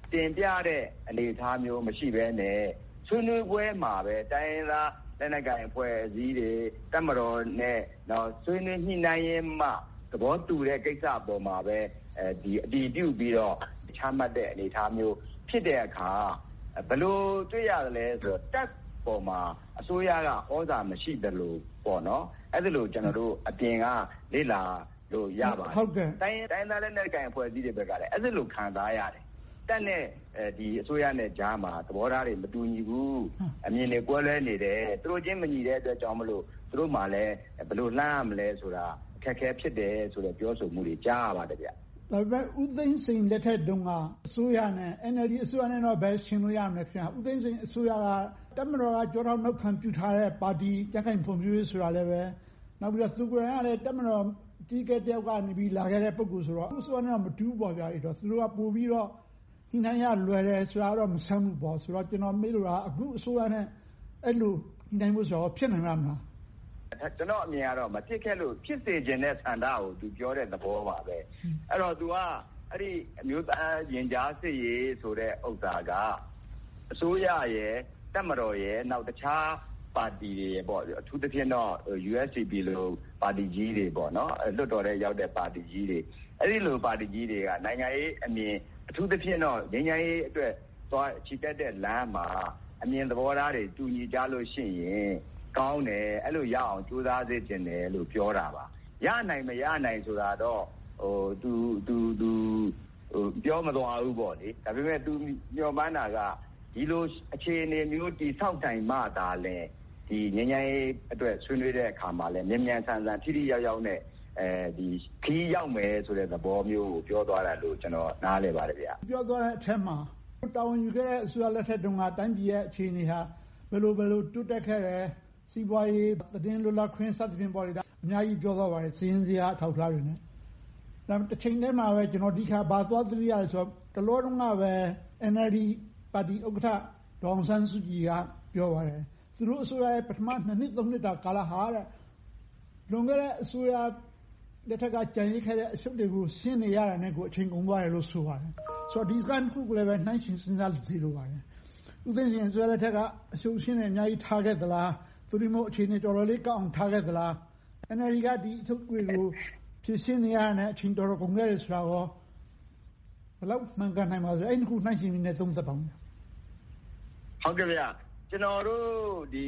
တင်ပြတဲ့အနေအထားမျိုးမရှိဘဲနဲ့ဆွေးနွေးပွဲမှာပဲတိုင်းရင်းသားလက်နက်ကိုင်အဖွဲ့အစည်းတွေတပ်မတော်နဲ့ဆွေးနွေးညှိနှိုင်းရင်းမှသဘောတူတဲ့ကိစ္စအပေါ်မှာပဲဒီအတည်ပြုပြီးတော့ချမှတ်တဲ့အနေအထားမျိုးဖြစ်တဲ့အခါဘယ်လိုတွေ့ရလဲဆိုတော့တပ်ပေါ်မှာအစိုးရကဩဇာမရှိတယ်လို့ပေါ့နော်အဲ့ဒါလို့ကျွန်တော်တို့အပြင်ကလေ့လာလို့ရပါတယ်ဟုတ်ကဲ့တိုင်းသားလက်နက်ကိုင်အဖွဲ့အစည်းတွေဘက်ကလည်းအဲ့ဒါလို့ခံစားရတယ်တက်နဲ့ဒီအစိုးရနဲ့ကြားမှာသဘောထားတွေမတူညီဘူးအမြင်တွေကွဲလွဲနေတယ်သူတို့ချင်းမညီတဲ့အတွက်ကြောင့်မလို့သူတို့မှလည်းဘယ်လိုလှမ်းရမလဲဆိုတာအခက်အခဲဖြစ်တယ်ဆိုတဲ့ပြောဆိုမှုတွေကြားရပါတယ်ဗျဒါပေမဲ့ဦးသိန်းစိန်လက်ထက်တုန်းကအစိုးရနဲ့ NLD အစိုးရနဲ့တော့ဘယ်ရှင်လို့ရမလဲခင်ဗျဦးသိန်းစိန်အစိုးရကတပ်မတော်ကကြောထောက်နောက်ခံပြုထားတဲ့ပါတီကြံ့ခိုင်ဖွံ့ဖြိုးရေးဆိုတာလည်းပဲနောက်ပြီးတော့သူကိုယ်တိုင်ကလည်းတပ်မတော်ကြီးကတယောက်ကနေပြီးလာခဲ့တဲ့ပုဂ္ဂိုလ်ဆိုတော့အစိုးရနဲ့မတူဘူးပေါ့ဗျာအဲ့တော့သူတို့ကပို့ပြီးတော့ညှိနှိုင်းရလွယ်တယ်ဆိုတာတော့မဆန်းဘူးပေါ့ဆိုတော့ကျွန်တော်မေးလို့တာအခုအစိုးရနဲ့အဲ့လိုညှိနှိုင်းဖို့ဆိုတော့ဖြစ်နိုင်မှာမလားကျွန်တော်အမြင်ကတော့မဖြစ်ခဲ့လို့ဖြစ်စေခြင်းတဲ့ဆန္ဒကိုသူပြောတဲ့သဘောပါပဲအဲ့တော့သူကအဲ့ဒီအမျိုးသားရင်ကြားစစ်ရေးဆိုတဲ့ဥစ္စာကအစိုးရရဲ့တပ်မတော်ရဲ့နောက်တခြားပါတီတွေပေါ့အထူးသဖြင့်တော့ USCP လို့ပါတီကြီးတွေပေါ့နော်လွတ်တော်ထဲရောက်တဲ့ပါတီကြီးတွေအဲ့ဒီလိုပါတီကြီးတွေကနိုင်ငံရေးအမြင်အထူးသဖြင့်တော့ငြိမ်းချမ်းရေးအတွက်သွားချီတက်တဲ့လမ်းမှာအမြင်သဘောထားတွေတူညီကြလို့ရှိရင်ကောင်းတယ်အဲ့လိုရအောင်ကြိုးစားစေချင်တယ်လို့ပြောတာပါရနိုင်မရနိုင်ဆိုတာတော့သူပြောမသွားဘူးပေါ့လေဒါပေမဲ့သူမျှော်မှန်းတာကဒီလိုအခြေအနေမျိုးတိဆောက်တိုင်မှသာလဲဒီငြိမ်းချမ်းရေးအတွက်ဆွေးနွေးတဲ့အခါမှာလဲမြန်မြန်ဆန်ဆန်ထိထိရောက်ရောက်နဲ့ဒီခီးရောက်မယ်ဆိုတဲ့သဘောမျိုးကိုပြောသွားတာလို့ကျွန်တော်နားလည်ပါတယ်ဗျာပြောသွားတဲ့အထက်မှာတာဝန်ယူခဲ့တဲ့အစိုးရလက်ထက်တုန်းကတိုင်းပြည်ရဲ့အခြေအနေဟာဘယ်လိုတိုးတက်ခဲ့တယ်စီးပွားရေးသတင်းလွတ်လပ်ခွင့်စသဖြင့်ပေါ်နေတာအများကြီးပြောသွားပါတယ်စီရင်စရာအထောက်အထားတွေနဲ့ဒါပေမဲ့တစ်ချိန်တည်းမှာပဲကျွန်တော်ဒီခါဘာသွားသတိရတယ်ဆိုတော့တလောတုန်းကပဲ NLD ပါတီဥက္ကဋ္ဌဒေါအောင်ဆန်းစုကြည်ကပြောပါတယ်သူတို့အစိုးရရဲ့ပထမ2နှစ်3နှစ်တာကာလဟာတဲ့လွန်ခဲ့တဲ့အစိုးရလက်ထက်ကကြံရိတ်ခဲ့တဲ့အရှုပ်တွေကိုရှင်းနေရတာနဲ့ကိုအချိန်ကုန်သွားတယ်လို့ဆိုပါတယ်ဆိုတော့ဒီကနေ့ခုလည်းပဲနှိုင်းရှင်စဉ်းစားကြည့်လို့ပါတယ်ဦးသိန်းစိန်အစိုးရလက်ထက်ကအရှုပ်ရှင်းနေအများကြီးထားခဲ့သလားသူတို့မျိုးအခြေအနေတော်တော်လေးကောက်အောင်ထားခဲ့သလား NLD ကဒီအထုတ်တွေကိုဖြည့်ရှင်းနေရတဲ့အချိန်တော်တော်ကုန်ခဲ့တယ်ဆိုတာရောဘယ်လောက်မှန်ကန်နိုင်ပါသလဲအဲ့ဒီခုနှိုင်းရှင်နေသုံးသပ်ပါဦးဟုတ်ကဲ့ဗျာကျွန်တော်တို့ဒီ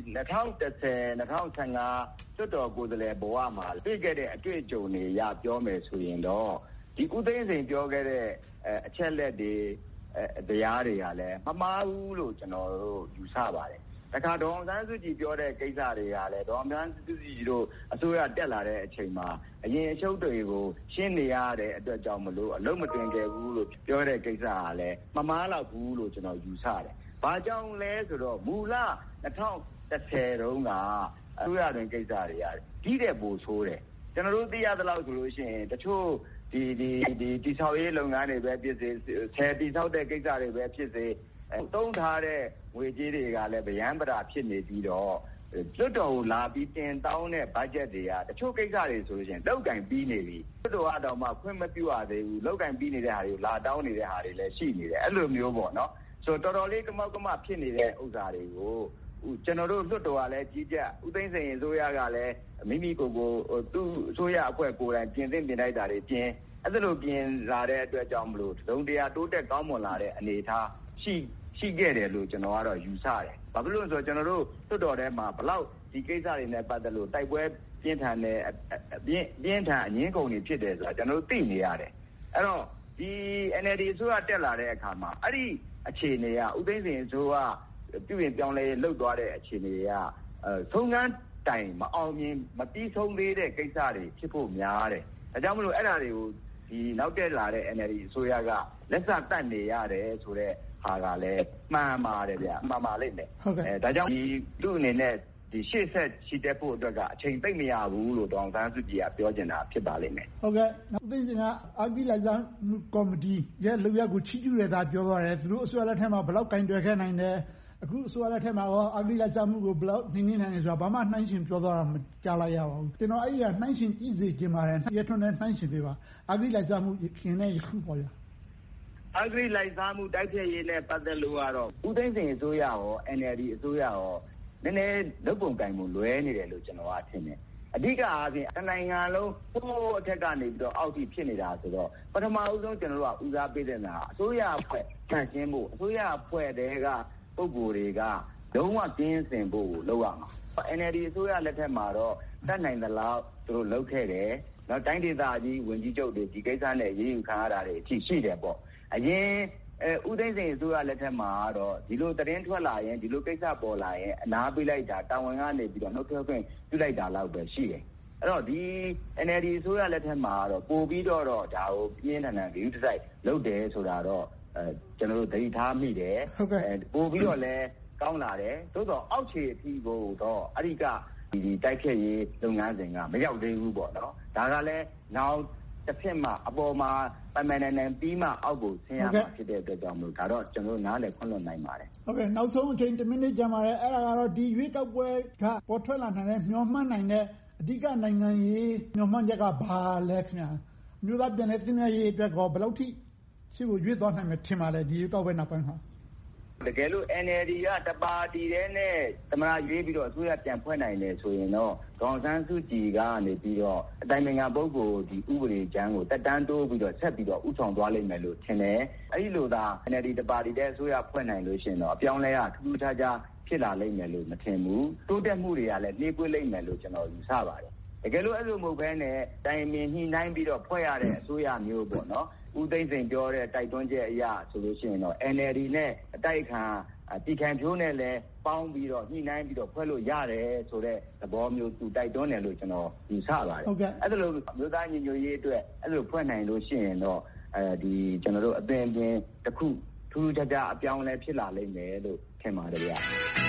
2010 2015တွတ်တော်ကိုယ်စားလှယ်ဘဝမှာတွေ့ခဲ့တဲ့အတွေ့အကြုံတွေရပြောမယ်ဆိုရင်တော့ဒီဦးသိန်းစိန်ပြောခဲ့တဲ့အချက်လက်တွေတရားတွေကလည်းမမှားဘူးလို့ကျွန်တော်တို့ယူဆပါတယ်တခါဒေါအောင်ဆန်းစုကြည်ပြောတဲ့ကိစ္စတွေကလည်းဒေါအောင်ဆန်းစုကြည်တို့အစိုးရတက်လာတဲ့အချိန်မှာအရင်အရှုပ်တွေကိုရှင်းနေရတဲ့အတွက်ကြောင့်မလို့အလုံးမတွင်ခဲ့ဘူးလို့ပြောတဲ့ကိစ္စကလည်းမမှားတော့ဘူးလို့ကျွန်တော်ယူဆတယ်ဘာကြောင့်လဲဆိုတော့မူလ2010တုန်းကအစိုးရတွင်ကိစ္စတွေရတယ်ဒီတဲ့ပို့ဆိုးတယ်ကျွန်တော်တို့သိရသလောက်ဆိုလို့ရှိရင်တချို့ဒီတိဆောက်ရေးလုပ်ငန်းတွေပဲဖြစ်စေဆယ်တိဆောက်တဲ့ကိစ္စတွေပဲဖြစ်စေသုံးထားတဲ့ငွေကြေးတွေကလည်းဗျမ်းပရာဖြစ်နေပြီးတော့လွတ်တော်ကိုလာပြီးတင်တောင်းတဲ့ဘတ်ဂျက်တွေကတချို့ကိစ္စတွေဆိုလို့ရှိရင်လောက်ကင်ပြီးနေပြီလွတ်တော်ကတော့မှခွင့်မပြုရသေးဘူးလောက်ကင်ပြီးနေတဲ့ဟာတွေကိုလာတောင်းနေတဲ့ဟာတွေလည်းရှိနေတယ်အဲ့လိုမျိုးပေါ့နော်ဆိုတော့တော်တော်လေးကမောက်ကမဖြစ်နေတဲ့ဥစ္စာတွေကိုကျွန်တော်တို့လွတ်တော်ကလည်းကြီးကြပ်ဦးသိန်းစိန်အစိုးရကလည်းမိမိကိုယ်ကိုသူ့အစိုးရအဖွဲ့ကိုယ်တိုင်ပြင်သင့်ပြင်လိုက်တာတွေပြင်အဲ့ဒါလိုပြင်လာတဲ့အတွက်ကြောင့်မလို့ဒုံတရားတိုးတက်ကောင်းမွန်လာတဲ့အနေအထားရှိခဲ့တယ်လို့ကျွန်တော်ကတော့ယူဆတယ်။ဘာဖြစ်လို့လဲဆိုတော့ကျွန်တော်တို့လွတ်တော်ထဲမှာဘလောက်ဒီကိစ္စတွေနဲ့ပတ်သက်လို့တိုက်ပွဲပြင်းထန်တဲ့အငင်းကုန်တွေဖြစ်တယ်ဆိုတာကျွန်တော်တို့သိနေရတယ်။အဲ့တော့ဒီ NLD အစိုးရတက်လာတဲ့အခါမှာအဲ့ဒီအခြေအနေကဦးသိန်းစိန်အစိုးရပြုပြင်ပြောင်းလဲလှုပ်သွားတဲ့အခြေအနေကဆုံးခန်းတိုင်မအောင်မြင်မပြီးဆုံးသေးတဲ့ကိစ္စတွေဖြစ်ဖို့များတယ်။ဒါကြောင့်မလို့အဲ့ဒါတွေကိုဒီနောက်တက်လာတဲ့ NLD အစိုးရကလက်စတတ်နေရတယ်ဆိုတော့ဟာကလည်းမှန်ပါတယ်ဗျမှန်ပါလိမ့်မယ်ဒါကြောင့်ဒီသူ့အနေနဲ့ဒီရှေ့ဆက်ရှိတဲ့ဖို့အတွက်ကအချိန်သိမ့်မရဘူးလို့တောင်တန်းစုကြည်ကပြောချင်တာဖြစ်ပါလိမ့်မယ်ဟုတ်ကဲ့နောက်သိချင်တာအာဂိလိုက်စားကော်မတီရဲ့လုပ်ရကိုချီးကျူးရတာပြောသွားတယ်သူတို့အစိုးရလက်ထက်မှာဘယ်လောက်ကင်တွယ်ခဲ့နိုင်တယ်အခုအစိုးရလက်ထက်မှာရောအာဂိလိုက်စားမှုကိုဘယ်လောက်နှင်းနိုင်လဲဆိုတာဘာမှနှိုင်းရှင်ပြောသွားတာမကြားလိုက်ရပါဘူးကျွန်တော်အဲ့ဒီကနှိုင်းရှင်ကြည့်စေချင်ပါတယ်ရထွန်းနဲ့နှိုင်းရှင်ပေးပါအာဂိလိုက်စားမှုခင်နဲ့ယခုပေါ်ရအဂရိလိုက်စားမှုတိုက်ဖျက်ရေးနဲ့ပတ်သက်လို့ကတော့ဦးသိန်းစိန်အစိုးရရော NLD အစိုးရရောနည်းနည်းလုပ်ပုံကိုင်ပုံလွဲနေတယ်လို့ကျွန်တော်ကထင်တယ်အဓိကအားဖြင့်တနိုင်ငံလုံးဟိုးအထက်ကနေပြီးတော့အောက်ထိဖြစ်နေတာဆိုတော့ပထမဦးဆုံးကျွန်တော်တို့ကဦးစားပေးတဲ့နာအစိုးရအဖွဲ့ဖြန့်ရှင်းဖို့အစိုးရအဖွဲ့တွေကပုဂ္ဂိုလ်တွေကလုံးဝကင်းစင်ဖို့လုပ်ရမှာ NLD အစိုးရလက်ထက်မှာတော့တတ်နိုင်သလောက်သူတို့လုပ်ခဲ့တယ်နောက်တိုင်းဒေသကြီးဝန်ကြီးချုပ်တွေဒီကိစ္စနဲ့ရေးယူခံရတာတွေအထိရှိတယ်ပေါ့အရင်ဦးသိန်းစိန်အစိုးရလက်ထက်မှာတော့ဒီလိုသတင်းထွက်လာရင်ဒီလိုကိစ္စပေါ်လာရင်အနားပေးလိုက်တာတာဝန်ကနေပြီးတော့နှုတ်ထွက်ခွင့်ပြုလိုက်တာလောက်ပဲရှိတယ်အဲ့တော့ဒီ NLD အစိုးရလက်ထက်မှာတော့ပို့ပြီးတော့ဒါကိုပြင်းထန်ထန်ဂရုတစိုက်လုပ်တယ်ဆိုတာတော့ကျွန်တော်တို့သတိထားမိတယ်ပို့ပြီးတော့လည်းကောင်းလာတယ်သို့တော့အောက်ခြေအထိကိုတော့အရိကဒီတိုက်ခတ်ရေးလုပ်ငန်းစဉ်ကမရောက်သေးဘူးပေါ့နော်ဒါကလည်းနောက်တစ်ဖက်မှာအပေါ်မှာပိုင်ပိုင်နိုင်နိုင်ပြီးမှအောက်ကိုဆင်းရမှာဖြစ်တဲ့အတွက်ကြောင့်မလို့ဒါတော့ကျွန်တော်တို့နားလည်ခွင့်လွှတ်နိုင်ပါတယ်ဟုတ်ကဲ့နောက်ဆုံးအချိန်1မိနစ်ကြာပါတယ်အဲ့ဒါကတော့ဒီရွေးကောက်ပွဲကပေါ်ထွက်လာတဲ့မျှော်မှန်းနိုင်တဲ့အဓိကနိုင်ငံရေးမျှော်မှန်းချက်ကဘာလဲခင်ဗျာမြို့သားပြည်နယ်သင်များရေးအတွက်ကောဘယ်လောက်ထိရှိဖို့ရွေးသွားနိုင်မယ်ထင်ပါလဲဒီရွေးကောက်ပွဲနောက်ပိုင်းမှာတကယ်လို့ NLD ကတပါတီတည်းနဲ့သမရရွေးပြီးတော့အစိုးရပြန်ဖွဲ့နိုင်တယ်ဆိုရင်တော့ဒေါ်အောင်ဆန်းစုကြည်ကနေပြီးတော့အတိုင်ပင်ခံပုဂ္ဂိုလ်ဒီဥပဒေကျမ်းကိုတက်တန်းတိုးပြီးတော့ဆက်ပြီးတော့ဥဆောင်သွားလိမ့်မယ်လို့ထင်တယ်အဲဒီလိုသာ NLD တပါတီတည်းအစိုးရဖွဲ့နိုင်လို့ရှိရင်တော့အပြောင်းလဲရထူးထူးခြားခြားဖြစ်လာလိမ့်မယ်လို့မထင်ဘူးတိုးတက်မှုတွေကလည်းနှေးကွေးလိမ့်မယ်လို့ကျွန်တော်ယူဆပါတယ်တကယ်လို့အဲ့လိုမဟုတ်ဘဲနဲ့တိုင်ပင်ညှိနှိုင်းပြီးတော့ဖွဲ့ရတဲ့အစိုးရမျိုးပေါ့နော်ဦးသိန်းစိန်ပြောတဲ့တိုက်တွန်းချက်အရဆိုလို့ရှိရင်တော့ NLD နဲ့အတိုက်ခံတီခံဖြိုးနဲ့လည်းပေါင်းပြီးတော့ညှိနှိုင်းပြီးတော့ဖွဲ့လို့ရတယ်ဆိုတဲ့သဘောမျိုးသူတိုက်တွန်းတယ်လို့ကျွန်တော်ယူဆပါတယ်အဲ့ဒါလိုမျိုးသားညီညွတ်ရေးအတွက်အဲ့လိုဖွဲ့နိုင်လို့ရှိရင်တော့ဒီကျွန်တော်တို့အပင်ပြင်တစ်ခုထူးထူးခြားခြားအပြောင်းလဲဖြစ်လာလိမ့်မယ်လို့ထင်ပါတယ်ဗျာ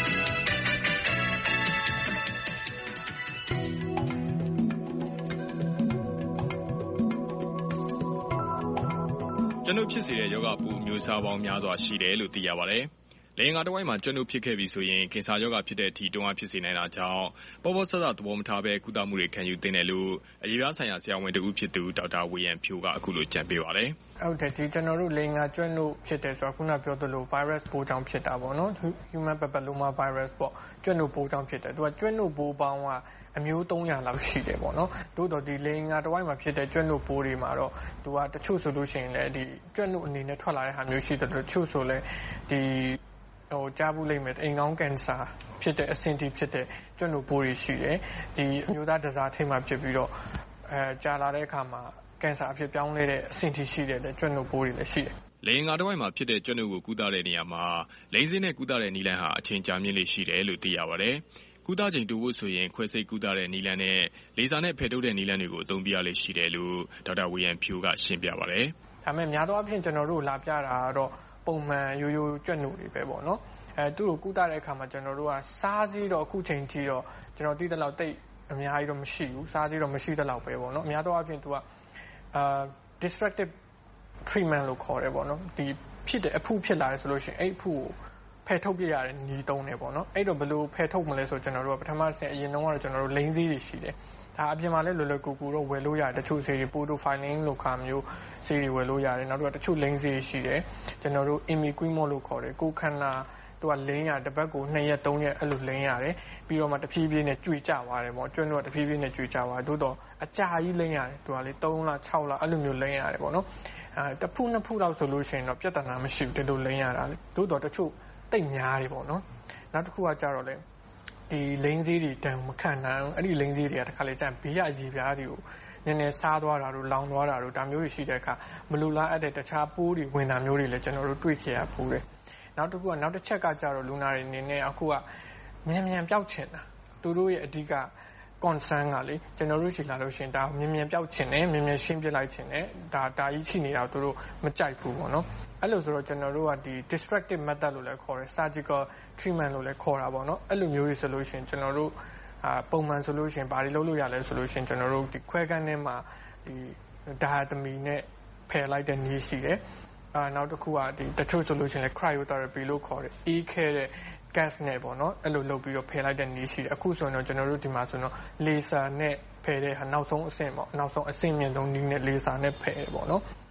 ကျွန်းတို့ဖြစ်စေတဲ့ယောဂပူမျိုးစားပေါင်းများစွာရှိတယ်လို့သိရပါတယ်။လေယာဉ်ကားတစ်ဝိုက်မှာကျွန်းတို့ဖြစ်ခဲ့ပြီဆိုရင်ကင်ဆာယောဂဖြစ်တဲ့အထိတွန်းအားဖြစ်စေနိုင်တာကြောင့်ပေါ်ပေါ်ဆဆသဘောမထားပဲကုသမှုတွေခံယူသင့်တယ်လို့အရေးပြဆိုင်ရာဆရာဝန်တဦးဖြစ်သူဒေါက်တာဝေယံဖြိုးကအခုလိုကြံပေးပါတယ်။ဟုတ်တယ်ဒီကျွန်တော်တို့လေယာဉ်ကားကျွန်းတို့ဖြစ်တယ်ဆိုတာခုနပြောသလို virus ပိုးကြောင့်ဖြစ်တာပေါ့နော် human papilloma virus ပေါ့ကျွန်းတို့ပိုးကြောင့်ဖြစ်တယ်သူကကျွန်းတို့ပိုးပေါင်းကအမျိုး300လောက်ရှိတယ်ပေါ့နော်တိုးတော့ဒီလေယာဉ်ကားတစ်ဝိုက်မှာဖြစ်တဲ့ကျွန်းတို့ပိုးတွေမှာတော့သူကတချို့ဆိုလို့ရှိရင်လည်းဒီကျွန်းတို့အနေနဲ့ထွက်လာတဲ့ဟာမျိုးရှိတယ်တချို့ဆိုလည်းဒီကြားဘူးလိမ့်မယ်အိမ်ကောင်းကင်ဆာဖြစ်တဲ့အဆင့်ထိဖြစ်တဲ့ကျွန်းတို့ပိုးတွေရှိတယ်ဒီအမျိုးသားတစားထိပ်မှာဖြစ်ပြီးတော့ကြာလာတဲ့အခါမှာကင်ဆာအဖြစ်ပြောင်းလဲတဲ့အဆင့်ထိရှိတဲ့ကျွန်းတို့ပိုးတွေလည်းရှိတယ်လေယာဉ်ကားတစ်ဝိုက်မှာဖြစ်တဲ့ကျွန်းတို့ကိုကုသတဲ့နေရာမှာလိန်စင်းနဲ့ကုသတဲ့နည်းလမ်းဟာအချိန်ကြာမြင့်လေးရှိတယ်လို့သိရပါတယ်ကုသချိန်တိုးဖို့ဆိုရင်ခွဲစိတ်ကုသတဲ့နည်းလမ်းနဲ့လေဆာနဲ့ဖယ်ထုတ်တဲ့နည်းလမ်းတွေကိုအသုံးပြရလိမ့်ရှိတယ်လို့ဒေါက်တာဝေယံဖြိုးကရှင်းပြပါတယ်။ဒါပေမဲ့များသောအားဖြင့်ကျွန်တော်တို့လာပြတာကတော့ပုံမှန်ရိုးရိုးကြွက်နုတွေပဲပေါ့နော်။သူ့ကိုကုသတဲ့အခါမှာကျွန်တော်တို့ကစားစည်းတော့အခုချိန်ထိတော့ကျွန်တော်သိတဲ့လောက်တိတ်အများကြီးတော့မရှိဘူး။စားစည်းတော့မရှိတဲ့လောက်ပဲပေါ့နော်။အများသောအားဖြင့်သူကdestructive treatment လို့ခေါ်တယ်ပေါ့နော်။ဒီဖြစ်တဲ့အဖုဖြစ်လာတယ်ဆိုလို့ရှိရင်အဲ့အဖုကိုဖယ်ထုတ်ပြရတယ်ညီတုံးတယ်ပေါ့နော်အဲ့တော့ဘယ်လိုဖယ်ထုတ်မလဲဆိုကျွန်တော်တို့ကပထမဆင်အရင်တော့ကျွန်တော်တို့လိန်စည်းတွေရှိတယ်ဒါအပြင်မှာလည်းလွယ်လွယ်ကူကူတော့ဝယ်လို့ရတယ်တချို့ဆေးတွေ profiling လို့ခါမျိုးဆေးတွေဝယ်လို့ရတယ်နောက်တော့တချို့လိန်စည်းတွေရှိတယ်ကျွန်တော်တို့ imiquimod လို့ခေါ်တယ်ကိုခန္ဓာသူကလိန်ရတစ်ပတ်ကို2ရက်3ရက်အဲ့လိုလိန်ရတယ်ပြီးတော့မှတဖြည်းဖြည်းနဲ့ကြွေကြသွားတယ်ပေါ့ကျွန်းတော့တဖြည်းဖြည်းနဲ့ကြွေကြသွားသို့တော့အကြာကြီးလိန်ရတယ်သူကလေ3လ6လအဲ့လိုမျိုးလိန်ရတယ်ပေါ့နော်တဖူး2ဖူးလောက်ဆိုလို့ရှိရင်တော့ပြဿနာမရှိဘူးဒီလိုလိန်ရတာလေသို့တော့တချို့တိတ်များတယ်ပေါ့နော်နောက်တစ်ခုကကြတော့လေဒီလိန်စည်းတွေတန်မခံနိုင်အဲ့ဒီလိန်စည်းတွေကတခါလေကျန်ဘေးရရေပြားတွေကိုနည်းနည်းစားသွားတာတို့လောင်သွားတာတို့ဒါမျိုးတွေရှိတဲ့အခါမလူလားအပ်တဲ့တခြားပိုးတွေဝင်တာမျိုးတွေလည်းကျွန်တော်တို့တွေ့ခဲ့ရပူတယ်နောက်တစ်ခုကနောက်တစ်ချက်ကကြတော့လူနာတွေအနေနဲ့အခုကမြန်မြန်ပျောက်ချင်တာသူတို့ရဲ့အဓိကconcern ကလေကျွန်တော်တို့ရှိလာလို့ရှင်ဒါမြန်မြန်ပျောက်ချင်တယ်မြန်မြန်ရှင်းပြလိုက်ချင်တယ်ဒါကြီးရှိနေတာတို့တို့မကြိုက်ဘူးပေါ့နော်အဲ့လိုဆိုတော့ကျွန်တော်တို့ကဒီ destructive method လို့လည်းခေါ်တယ် surgical treatment လို့လည်းခေါ်တာပေါ့နော်အဲ့လိုမျိုးတွေဆိုလို့ရှင်ကျွန်တော်တို့ပုံမှန်ဆိုလို့ရှင်ဘာတွေလုပ်လို့ရလဲဆိုလို့ရှင်ကျွန်တော်တို့ဒီခွဲခန်းထဲမှာဒီ diatemy နဲ့ဖယ်လိုက်တဲ့နည်းရှိတယ်နောက်တစ်ခုကဒီတချို့ဆိုလို့ရှင်လည်း cryotherapy လို့ခေါ်တယ်အေးခဲတဲ့gas နဲ့ပေါ့နော်အဲ့လိုလုပ်ပြီးတော့ဖယ်လိုက်တဲ့နည်းရှိတယ်အခုဆိုရင်တော့ကျွန်တော်တို့ဒီမှာဆိုတော့ laser နဲ့ဖယ်တဲ့ဟာနောက်ဆုံးအဆင့်ပေါ့နောက်ဆုံးအဆင့်မြင့်ဆုံးနည်းနဲ့ laser နဲ့ဖယ်တယ်ပေါ့နော်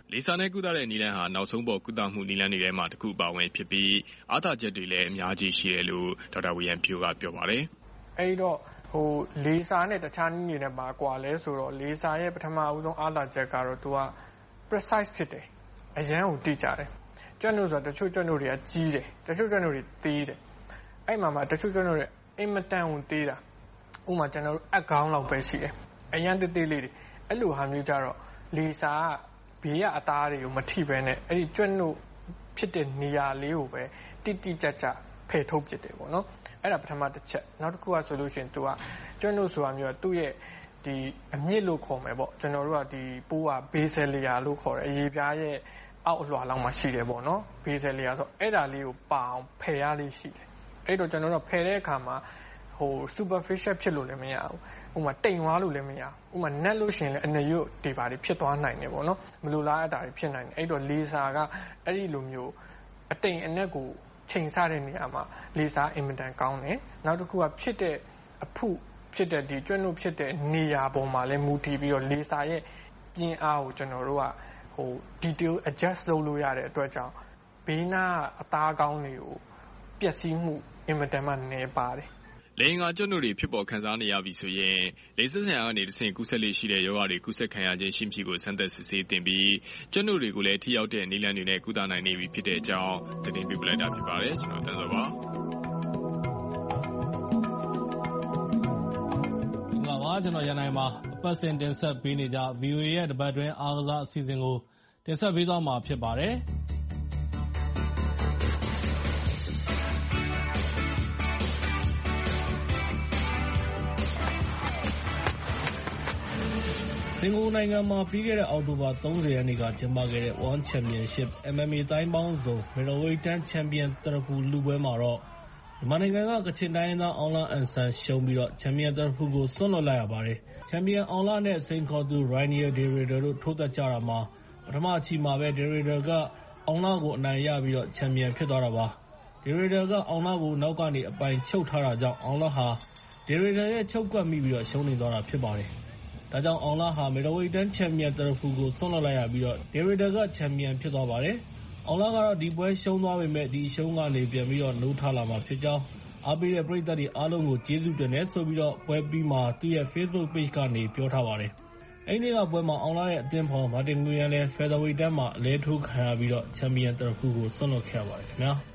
လေဆာနဲ့ကုသတဲ့နည်းလမ်းဟာနောက်ဆုံးပေါ်ကုသမှုနည်းလမ်းတွေထဲမှာတစ်ခုပါဝင်ဖြစ်ပြီးအားသာချက်တွေလည်းအများကြီးရှိတယ်လို့ဒေါက်တာဝီယမ်ဖြိုးကပြောပါတယ်။အဲဒီတော့လေဆာနဲ့တခြားနည်းတွေနဲ့ပါကွာလဲဆိုတော့လေဆာရဲ့ပထမဦးဆုံးအားသာချက်ကတော့သူက precise ဖြစ်တယ်။အရန်ကိုတိကျတယ်။ကြွက်နုဆိုတာတချို့ကြွက်နုတွေကကြီးတယ်။တချို့ကြွက်နုတွေသေးတယ်။အဲ့မှာတချို့ကြွက်နုတွေအင်မတန်ကိုသေးတာ။ဥပမာကျွန်တော်တို့အခေါင်းလောက်ပဲရှိတယ်။အရန်သေးသေးလေးတွေအဲ့လိုဟာမျိုးကြတော့လေဆာကဘေးကအသားတွေကိုမထိဘဲနဲ့အဲ့ဒီကြွက်နုဖြစ်တဲ့နေရာလေးကိုပဲတိတိကျကျဖယ်ထုတ်ပစ်တယ်ပေါ့နော်အဲ့ဒါပထမတစ်ချက်နောက်တစ်ခုကဆိုလို့ရှိရင်သူကကျွန်းတို့ဆိုတာမျိုးကသူ့ရဲ့ဒီအမြင့်လို့ခေါ်မယ်ပေါ့ကျွန်တော်တို့ကဒီပိုးက basal layer လို့ခေါ်တယ်အရေပြားရဲ့အောက်အလွှာလောက်မှာရှိတယ်ပေါ့နော် basal layer ဆိုအဲ့ဒါလေးကိုပါအောင်ဖယ်ရလေးရှိတယ်အဲ့တော့ကျွန်တော်တို့ဖယ်တဲ့အခါမှာsuperficial ဖြစ်လို့လည်းမရဘူးဥပမာတိမ်သွားလို့လည်းမရဘူးဥပမာနက်လို့ရှိရင်လည်းအနရွတ်တွေပါဖြစ်သွားနိုင်တယ်ပေါ့နော်မလိုလားအပ်တာတွေဖြစ်နိုင်တယ်အဲ့တော့လေဆာကအဲ့ဒီလိုမျိုးအတိမ်အနက်ကိုချိန်ဆတဲ့နေရာမှာလေဆာအင်မတန်ကောင်းတယ်နောက်တစ်ခုကဖြစ်တဲ့အဖုဖြစ်တဲ့ဒီကျွတ်နုဖြစ်တဲ့နေရာပေါ်မှာလည်းမူတည်ပြီးတော့လေဆာရဲ့ပြင်းအားကိုကျွန်တော်တို့ကdetail adjust လုပ်လို့ရတဲ့အတွက်ကြောင့်ဘေးနားအသားကောင်းတွေကိုပျက်စီးမှုအင်မတန်မှနည်းပါတယ်လေငါကျွတ်နုတွေဖြစ်ပေါ်ခံစားနေရပြီဆိုရင်လေဆက်ဆံရကနေတစ်ဆင့်ကူးဆက်လေးရှိတဲ့ရောဂါတွေကူးဆက်ခံရခြင်းရှိမရှိကိုစမ်းသပ်စစ်ဆေးတင်ပြီးကျွတ်နုတွေကိုလည်းထိရောက်တဲ့နည်းလမ်းတွေနဲ့ကုသနိုင်နေပြီဖြစ်တဲ့အကြောင်းတင်ပြလိုက်တာဖြစ်ပါတယ်ကျွန်တော်တန်းစောပါကျွန်တော်ရန်နိုင်မှာအပတ်စဉ်တင်ဆက်ပေးနေကြ VOA ရဲ့တပတ်တွင်းအားကစားအစီအစဉ်ကိုတင်ဆက်ပေးသွားမှာဖြစ်ပါတယ်စင်ကာပူနိုင်ငံမှာပြီးခဲ့တဲ့အောက်တိုဘာ30ရက်နေ့ကကျင်းပခဲ့တဲ့ One Championship MMA တိုင်းပေါင်းစုံ Middleweight ချန်ပီယံတရဖူလူပွဲမှာတော့မြန်မာနိုင်ငံကကချင်တိုင်းရင်းသားအောင်လအန်ဆန်ရှုံးပြီးတော့ချန်ပီယံတရဖူကိုစွန့်လွတ်လိုက်ရပါတယ်။ချန်ပီယံအောင်လနဲ့စိန်ခေါ်သူ Rainier De Ridder တို့ထိုးသက်ကြတာမှာပထမအချီမှာပဲ De Ridder ကအောင်လကိုအနိုင်ရပြီးတော့ချန်ပီယံဖြစ်သွားတာပါ။ De Ridder ကအောင်လကိုနောက်ကနေအပိုင်ချုပ်ထားတာကြောင့်အောင်လဟာ De Ridder ရဲ့ချုပ်ကွက်မိပြီးတော့ရှုံးနေသွားတာဖြစ်ပါတယ်။ဒါကြောင့်အောင်လဟာ Middleweight ချန်ပီယံတရဖူကိုစွန့်လွတ်လိုက်ရပြီးတော့ De Ridder ကချန်ပီယံဖြစ်သွားပါတယ်။အောင်လကတော့ဒီပွဲရှုံးသွားပေမဲ့ဒီရှုံးကနေပြန်ပြီးတော့နိုးထလာမှာဖြစ်ကြောင်းအားပေးတဲ့ပရိသတ်တွေအားလုံးကိုကျေးဇူးတင်တယ်ဆိုပြီးတော့ပွဲပြီးမှသူ့ရဲ့ Facebook page ကနေပြောထားပါတယ်။အဲဒီနေ့ကပွဲမှာအောင်လာရဲ့အသင်းဖော်မာတင်ငွေရန်လည်း Featherweight တန်းမှာအလဲထိုးခံရပြီးတော့ချန်ပီယံတရဖူကိုဆွတ်လွတ်ခဲ့ပါတယ်ခင်ဗျာ။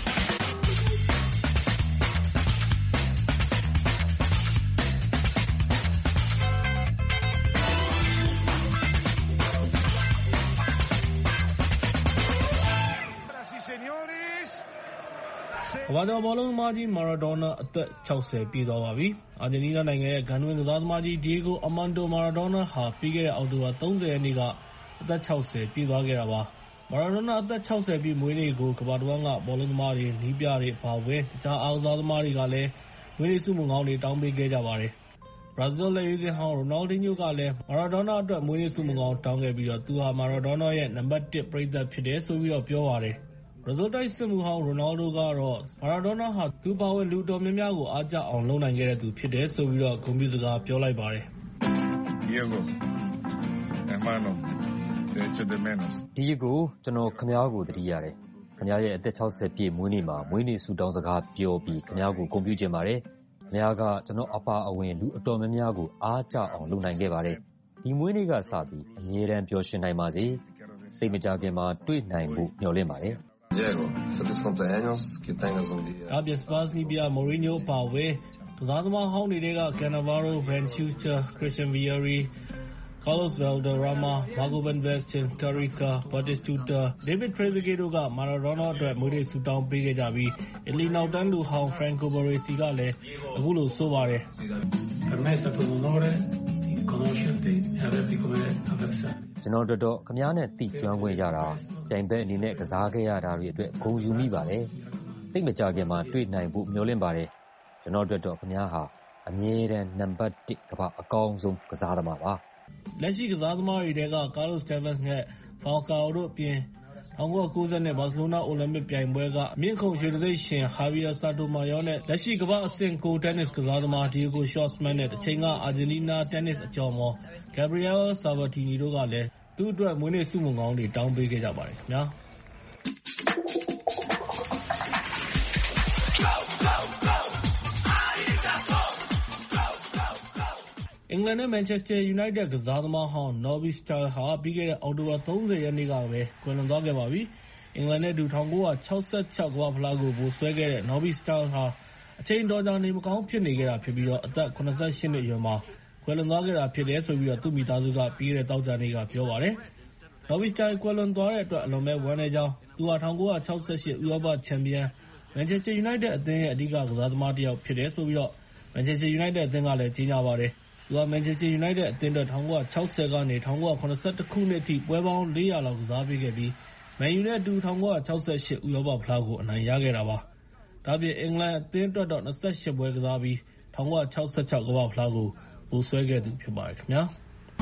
ကမ္ဘာကျော်ဘောလုံးသမားကြီးမာရာဒိုနာအသက်60ပြည့်သွားပါပြီ။အာဂျင်တီးနားနိုင်ငံရဲ့ဂန္ဓဝင်ကစားသမားကြီးဒီယေဂိုအာမန်ဒိုမာရာဒိုနာဟာပြီးခဲ့တဲ့အောက်တိုဘာ30ရက်နေ့ကအသက်60ပြည့်သွားခဲ့တာပါ။မာရာဒိုနာအသက်60ပြည့်မွေးနေ့ကိုကမ္ဘာတစ်ဝန်းကဘောလုံးသမားတွေ၊နည်းပြတွေအပါအဝင်တခြားအားကစားသမားတွေကလည်းမွေးနေ့ဆုမွန်ကောင်းတွေတောင်းပေးခဲ့ကြပါတယ်။ဘရာဇီးလက်ရွေးစင်ဟောင်းရိုနယ်ဒိုညိုကလည်းမာရာဒိုနာအတွက်မွေးနေ့ဆုမွန်ကောင်းတောင်းခဲ့ပြီးတော့သူဟာမာရာဒိုနာရဲ့နံပါတ်1ပရိသတ်ဖြစ်တယ်ဆိုပြီးတော့ပြောပါတယ်။ဘရာဇီးတိုက်စစ်မှုဟောင်းရိုနယ်ဒိုကတော့မာရာဒိုနာဟာသူပါဝင်လူတော်များများကိုအားကျအောင်လုပ်နိုင်ခဲ့တဲ့သူဖြစ်တယ်ဆိုပြီးတော့ဂုဏ်ပြုစကားပြောလိုက်ပါတယ်။ Diego hermano te echo de menos Diego ကျွန်တော်ခင်ဗျားကိုသတိရတယ်။ခင်ဗျားရဲ့အသက်60ပြည့်မွေးနေ့မှာမွေးနေ့ဆုတောင်းစကားပြောပြီးခင်ဗျားကိုဂုဏ်ပြုချင်ပါတယ်။ခင်ဗျားကကျွန်တော်အပါအဝင်လူအတော်များများကိုအားကျအောင်လုပ်နိုင်ခဲ့ပါတယ်။ဒီမွေးနေ့ကစပြီးအမြဲတမ်းပျော်ရွှင်နိုင်ပါစေ။စိတ်မကြခင်မှာတွေ့နိုင်ဖို့မျှော်လင့်ပါတယ် Diego, feliz cumpleaños, que tengas un día. ဒါပြင်စပါးနီးပြမိုရီညိုအပါအဝင်ကစားသမားဟောင်းတွေက Cannavaro, Ben Schuster, Christian Vieri, Carlos Valderrama, Marco Van Basten, Carica, Batistuta, David Trezeguet တို့ကမာရာဒိုနာအတွက်မွေးနေ့ဆုတောင်းပေးခဲ့ကြပြီးအီလီနောက်တန်းလူဟောင်း Franco Baresi ကလည်းအခုလိုဆိုပါတယ်။ Per me è stato un onore conoscerti e averti come avversario. ကျွန်တော်တို့တော့ခင်ဗျားနဲ့သိကျွမ်းခွင့်ရတာပြိုင်ဘက်အနေနဲ့ကစားခဲ့ရတာတွေအတွက်ဂုဏ်ယူမိပါတယ်။သိမကြခင်မှာတွေ့နိုင်ဖို့မျှော်လင့်ပါတယ်။ကျွန်တော်တို့တော့ခင်ဗျားဟာအမြဲတမ်းနံပါတ်1ကမ္ဘာအကောင်းဆုံးကစားသမားပါ။လက်ရှိကစားသမားတွေက Carlos Tevez နဲ့ Falcao တို့အပြင်1990နဲ့ဘာစီလိုနာအိုလံပစ်ပြိုင်ပွဲကအမြင့်ခုံရွှေတံဆိပ်ရှင် Javier Sotomayor နဲ့လက်ရှိကမ္ဘာအဆင့်9တင်းနစ်ကစားသမား Diego Schwartzman နဲ့တချိန်ကအာဂျင်တီးနားတင်းနစ်အကျော်မော် Gabriel Sabatini တို့ကလည်းသူ့အတွက်မွေးနေ့ဆုမွန်ကောင်းတွေတောင်းပေးခဲ့ကြပါတယ်ခင်ဗျာအင်္ဂလန်နဲ့ Manchester United ကစားသမားဟောင်း Nobby Stiles ဟာပြီးခဲ့တဲ့အောက်တိုဘာ 30 ရက်နေ့ကပဲကွယ်လွန်သွားခဲ့ပါပြီ။အင်္ဂလန်နဲ့အတူ1966 ကမ္ဘာ့ဖလားကိုဗိုလ်စွဲခဲ့တဲ့ Nobby Stiles ဟာအချိန်တော်ကြာနေမကောင်းဖြစ်နေခဲ့တာဖြစ်ပြီးအသက် 78 နှစ်အရွယ်မှာကွယ်လွန်သွားခဲ့တာဖြစ်တယ်ဆိုပြီးသူ့မိသားစုကပြီးခဲ့တဲ့သောကြာနေ့ကပြောပါတယ်။ Nobby Stiles ကွယ်လွန်သွားတဲ့အတွက်အလွန်ပဲဝမ်းနည်းကြောင်းသူဟာ1968 ဥရောပချန်ပီယံ Manchester United အသင်းရဲ့အဓိကကစားသမားတစ်ယောက်ဖြစ်တယ်ဆိုပြီးManchester United အသင်းကလည်းကြေညာပါတယ်။သူက Manchester United အသင်းအတွက်1960 ကနေ 1971 ခုနှစ်အထိပွဲပေါင်း 400 လောက်ကစားပေးခဲ့ပြီးMan U နဲ့အတူ1968 ဥရောပဖလားကိုအနိုင်ရခဲ့တာပါ။ဒါ့အပြင်အင်္ဂလန်အသင်းအတွက်တော့28 ပွဲကစားပြီး1966 ကမ္ဘာ့ဖလားကိုဗိုလ်စွဲခဲ့သူဖြစ်ပါတယ်ခင်ဗျာ။